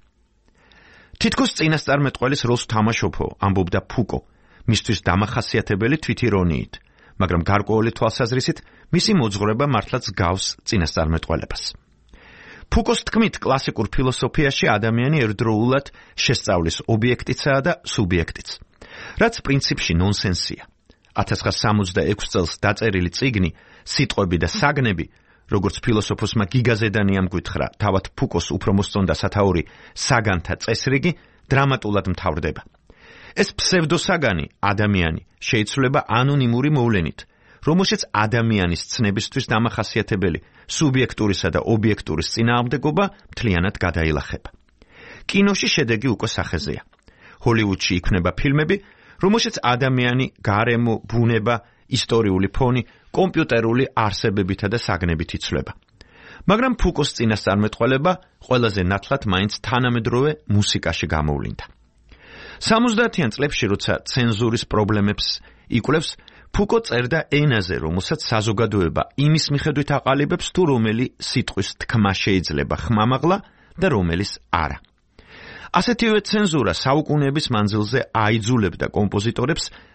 თითქოს წინასწარმეტყველის როლს თამაშობო, ამბობდა ფუკო, მისთვის დამახასიათებელი თვითირონიით, მაგრამ გარკვეული თვალსაზრისით მისი მოძღვრება მართლაც გავს წინასწარმეტყველებას. ფუკოს თქმით, კლასიკურ ფილოსოფიაში ადამიანი ერთდროულად შესწავლის ობიექტიცაა და სუბიექტიც, რაც პრინციპში ნონსენსია. ათას ცხრაას სამოცდაექვსი წელს დაწერილი წიგნი, სიტყვები და საგნები, როგორც ფილოსოფოსმა გიგა ზედანიამ გვითხრა, თავად ფუკოს უფრო მოსწონდა სათაური საგანთა წესრიგი, დრამატულად მთავრდება. ეს ფსევდოსაგანი, ადამიანი, შეიცვლება ანონიმური მოვლენით, რომელშიც ადამიანის ცნებისთვის დამახასიათებელი სუბიექტურისა და ობიექტურის წინააღმდეგობა მთლიანად გადაილახება. კინოში შედეგი უკვე სახეზეა. ჰოლივუდში იქმნება ფილმები, რომელშიც ადამიანი, გარემო, ბუნება, ისტორიული ფონი, კომპიუტერული არსებებითა და საგნებით იცვლება. მაგრამ ფუკოს წინასწარმეტყველება ყველაზე ნათლად მაინც თანამედროვე მუსიკაში გამოვლინდა. სამოცდაათიან წლებში, როცა ცენზურის პრობლემებს იკვლევს, ფუკო წერდა ენაზე, რომელსაც საზოგადოება იმის მიხედვით აყალიბებს, თუ რომელი სიტყვის თქმა შეიძლება ხმამაღლა და რომელის არა. ასეთივე ცენზურა საუკუნეების მანძილზე აიძულებდა კომპოზიტორებს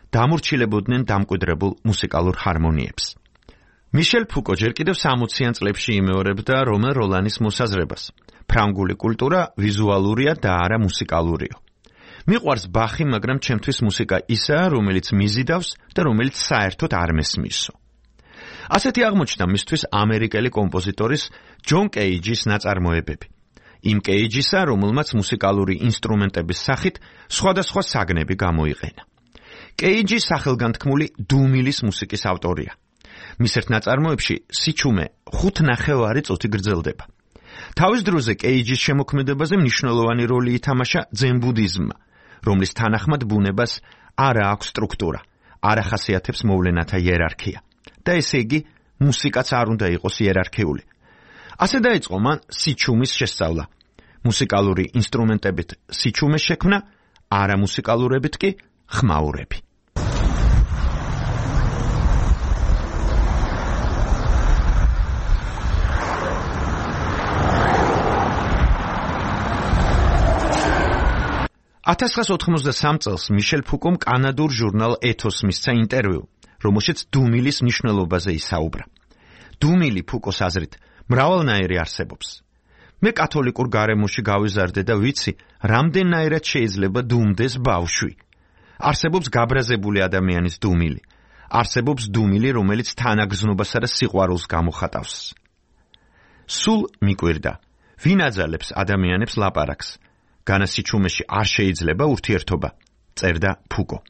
დამორჩილებოდნენ დამკვიდრებულ მუსიკალურ ჰარმონიებს. მიშელ ფუკო ჯერ კიდევ სამოციან წლებში იმეორებდა რომელ როლანის მოსაზრებას. ფრანგული კულტურა ვიზუალურია და არა მუსიკალურიო. მიყვარს ბახი, მაგრამ ჩემთვის მუსიკა ისაა, რომელიც მიზიდავს და რომელიც საერთოდ არ მესმისო. ასეთი აღმოჩნდა მისთვის ამერიკელი კომპოზიტორის ჯონ კეიჯის ნაწარმოებები. იმ კეიჯისა, რომელმაც მუსიკალური ინსტრუმენტების სახით სხვადასხვა საგნები გამოიყენა. კეიჯი სახელგანთქმული დუმილის მუსიკის ავტორია. მის ერთ ნაწარმოებში სიჩუმე ხუთ ნახევარი წუთი გრძელდება. თავის დროზე კეიჯის შემოქმედებაზე მნიშვნელოვანი როლი ითამაშა ძენ-ბუდიზმმა, რომლის თანახმად ბუნებას არ აქვს სტრუქტურა, არ ახასიათებს მოვლენათა იერარქია. და ესე იგი, მუსიკაც არ უნდა იყოს იერარქიული. ასე დაიწყო მან სიჩუმის შესწავლა. მუსიკალური ინსტრუმენტებით სიჩუმეს შექმნა, არამუსიკალურებით კი ხმაურები. ათას ცხრაას ოთხმოცდასამ წელს მიშელ ფუკომ კანადურ ჟურნალ ეთოს მისცა ინტერვიუ, რომელშიც დუმილის მნიშვნელობაზე ისაუბრა. დუმილი ფუკოს აზრით მრავალნაირი არსებობს. მე კათოლიკურ გარემოში გავიზარდე და ვიცი, რამდენნაირად შეიძლება დუმდეს ბავშვი. არსებობს გაბრაზებული ადამიანის დუმილი. არსებობს დუმილი, რომელიც თანაგრძნობასა და სიყვარულს გამოხატავს. სულ მიკვირდა, ვინ აძალებს ადამიანებს ლაპარაკს. განასიჩუმეში არ შეიძლება ურთიერთობა, წერდა ფუკო.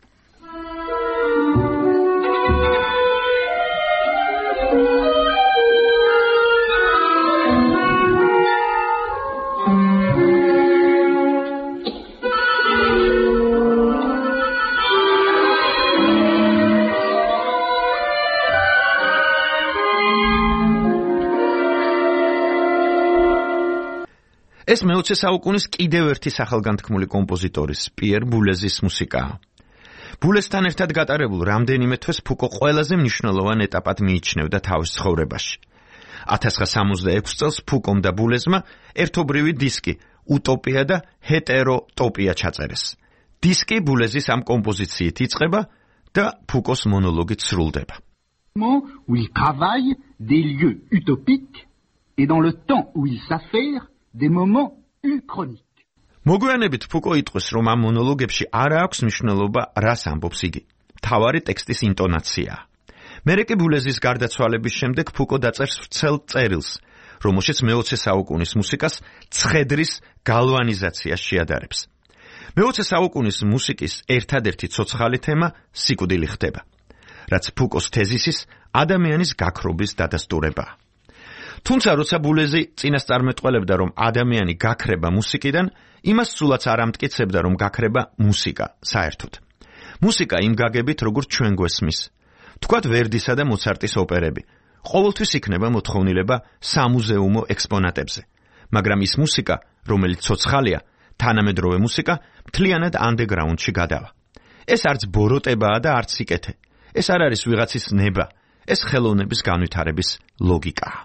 ეს მეოცე საუკუნის კიდევ ერთი სახელგანთქმული კომპოზიტორის პიერ ბულეზის მუსიკაა. ბულესთან ერთად გატარებულ რამდენიმე თვეს ფუკო ყველაზე მნიშვნელოვან ეტაპად მიიჩნევდა თავის ცხოვრებაში. ათას ცხრაას სამოცდაექვსი წელს ფუკომ და ბულეზმა ერთობრივი დისკი უტოპია და ჰეტეროტოპია ჩაწერეს. დისკი ბულეზის ამ კომპოზიციით იწყება და ფუკოს მონოლოგით სრულდება. Où il travaille des lieux utopiques et dans le temps où il s'affaire des moments uchroniques. მოგვიანებით ფუკო იტყვის, რომ ამ მონოლოგებში არ აქვს მნიშვნელობა, რას ამბობს იგი. მთავარი ტექსტის ინტონაციაა. მერე კი ბულეზის გარდაცვალების შემდეგ ფუკო დაწერს ვრცელ წერილს, რომელშიც მეოცე საუკუნის მუსიკას ცხედრის გალვანიზაციას შეადარებს. მეოცე საუკუნის მუსიკის ერთადერთი ცოცხალი თემა სიკვდილი ხდება, რაც ფუკოს თეზისის ადამიანის გაქრობის დადასტურებაა. თუმცა როცა ბულეზი წინასწარმეტყველებდა, რომ ადამიანი გაქრება მუსიკიდან, იმას სულაც არ ამტკიცებდა, რომ გაქრება მუსიკა საერთოდ. მუსიკა იმ გაგებით, როგორც ჩვენ გვესმის. თქვათ ვერდისა და მოცარტის ოპერები. ყოველთვის იქნება მოთხოვნილება სამუზეუმო ექსპონატებზე. მაგრამ ის მუსიკა, რომელიც ცოცხალია, თანამედროვე მუსიკა, მთლიანად ანდეგრაუნდში გადავა. ეს არც ბოროტებაა და არც სიკეთე. ეს არ არის ვიღაცის ნება, ეს ხელოვნების განვითარების ლოგიკაა.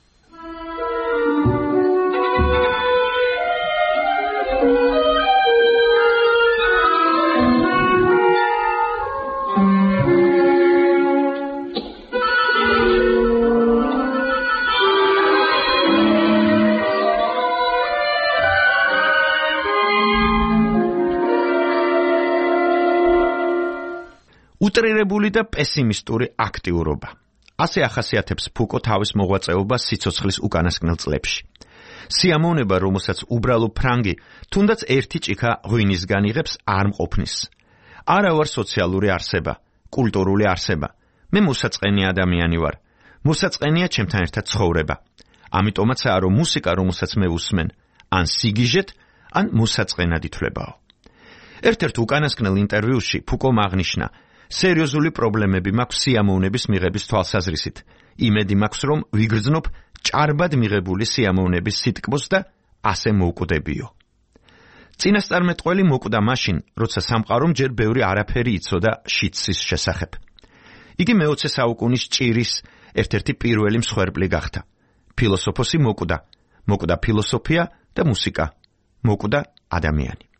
უტრირებული და პესიმისტური აქტიურობა. ასე ახასიათებს ფუკო თავის მოღვაწეობას სიცოცხლის უკანასკნელ წლებში. სიამოვნება, რომელსაც უბრალო ფრანგი თუნდაც ერთი ჭიქა ღვინისგან იღებს, არ მყოფნის. არა ვარ სოციალური არსება, კულტურული არსება. მე მოსაწყენი ადამიანი ვარ. მოსაწყენია ჩემთან ერთად ცხოვრება. ამიტომაცაა, რომ მუსიკა, რომელსაც მე უსმენ, ან სიგიჟეთ, ან მოსაწყენად ითვლებაო. ერთ-ერთ უკანასკნელ ინტერვიუში ფუკომ აღნიშნა, სერიოზული პრობლემები მაქვს სიამოვნების მიღების თვალსაზრისით. იმედი მაქვს, რომ ვიგრძნობ ჭარბად მიღებული სიამოვნების სიტკბოს და ასე მოვკვდებიო. წინასწარმეტყველი მოკვდა მაშინ, როცა სამყარომ ჯერ ბევრი არაფერი იცოდა შიდსის შესახებ. იგი მეოცე საუკუნის ჭირის ერთ-ერთი პირველი მსხვერპლი გახდა. ფილოსოფოსი მოკვდა, მოკვდა ფილოსოფია და მუსიკა, მოკვდა ადამიანი.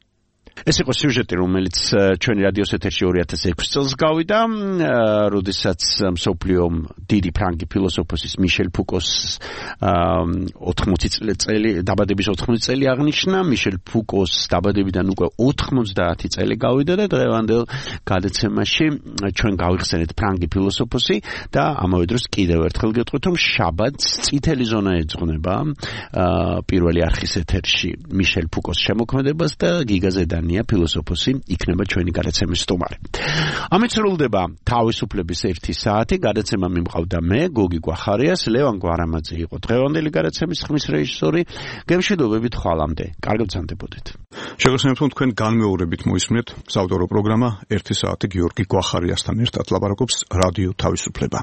ეს იყო სიუჟეტი, რომელიც ჩვენი რადიოს ეთერში ორი ათას ექვსი წელს გავიდა, როდესაც მსოფლიო დიდი ფრანგი ფილოსოფოსის მიშელ ფუკოს ოთხმოცი წელი დაბადების ოთხმოცი წელი აღნიშნა. მიშელ ფუკოს დაბადებიდან უკვე ოთხმოცდაათი წელი გავიდა და დღევანდელ გადაცემაში ჩვენ გავიხსენეთ ფრანგი ფილოსოფოსი და ამავე დროს კიდევ ერთხელ გეტყვით, რომ შაბათს წითელი ზონა ეძღვნება პირველი არხის ეთერში მიშელ ფუკოს შემოქმედებას და გიგაზე დანია ფილოსოფოსი იქნება ჩვენი გადაცემის სტუმარი. ამით სრულდება თავისუფლების ერთი საათი. გადაცემა მიმყავდა მე, გოგი გვახარიას, ლევან გვარამაძე იყო დღევანდელი გადაცემის ხმის რეჟისორი. გემშვიდობებით ხვალამდე. კარგად გრძანდებოდეთ. შეგახსენებთ, რომ თქვენ განმეორებით მოისმენთ საავტორო პროგრამა ერთი საათი გიორგი გვახარიასთან ერთად ლაპარაკობს რადიო თავისუფლება.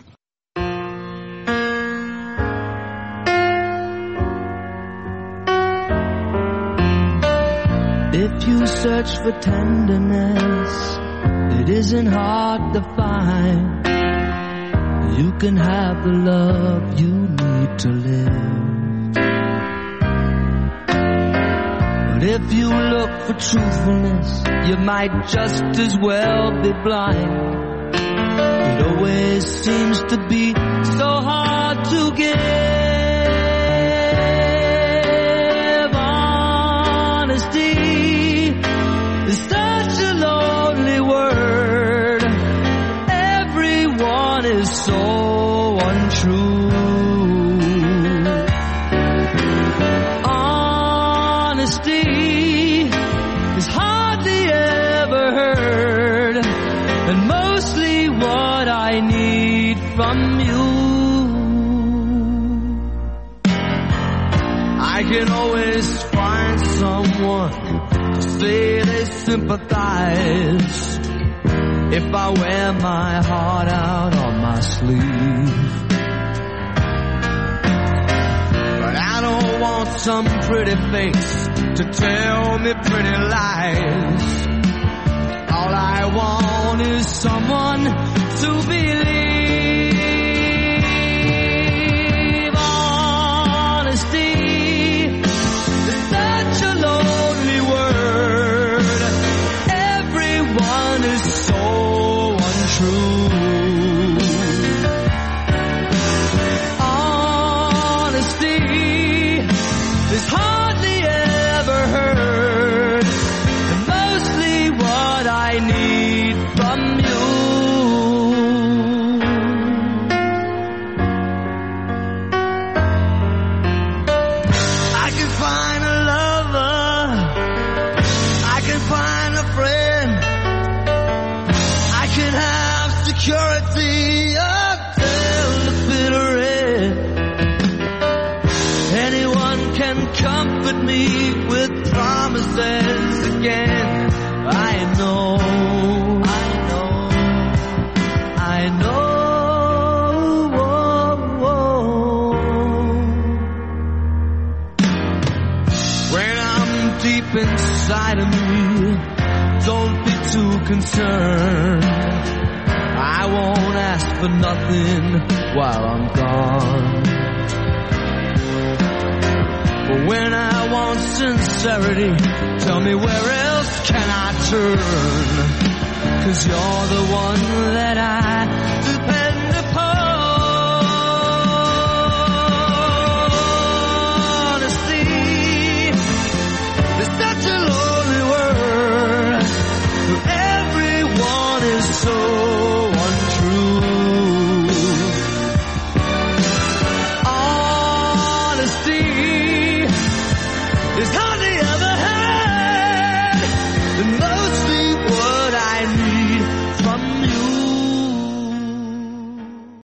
If you search for tenderness, it isn't hard to find. You can have the love you need to live. But if you look for truthfulness, you might just as well be blind. It always seems to be so hard to give. Honesty is such a lonely word. Everyone is so untrue. Honesty is hardly ever heard, and mostly what I need from you. I can always find someone to say they sympathize if I wear my heart out on my sleeve. But I don't want some pretty face to tell me pretty lies. All I want is someone to believe. Honesty is such a lonely word. Everyone is so untrue. Honesty is hardly ever heard, and mostly what I need from you. I can find a lover, I can find a friend, I can have security until the bitter end. Anyone can comfort me with promises again. I know, I know, I know. When I'm deep inside of me, don't be too concerned. I won't ask for nothing while I'm gone. But when I want sincerity, tell me where else can I turn? 'Cause you're the one that I depend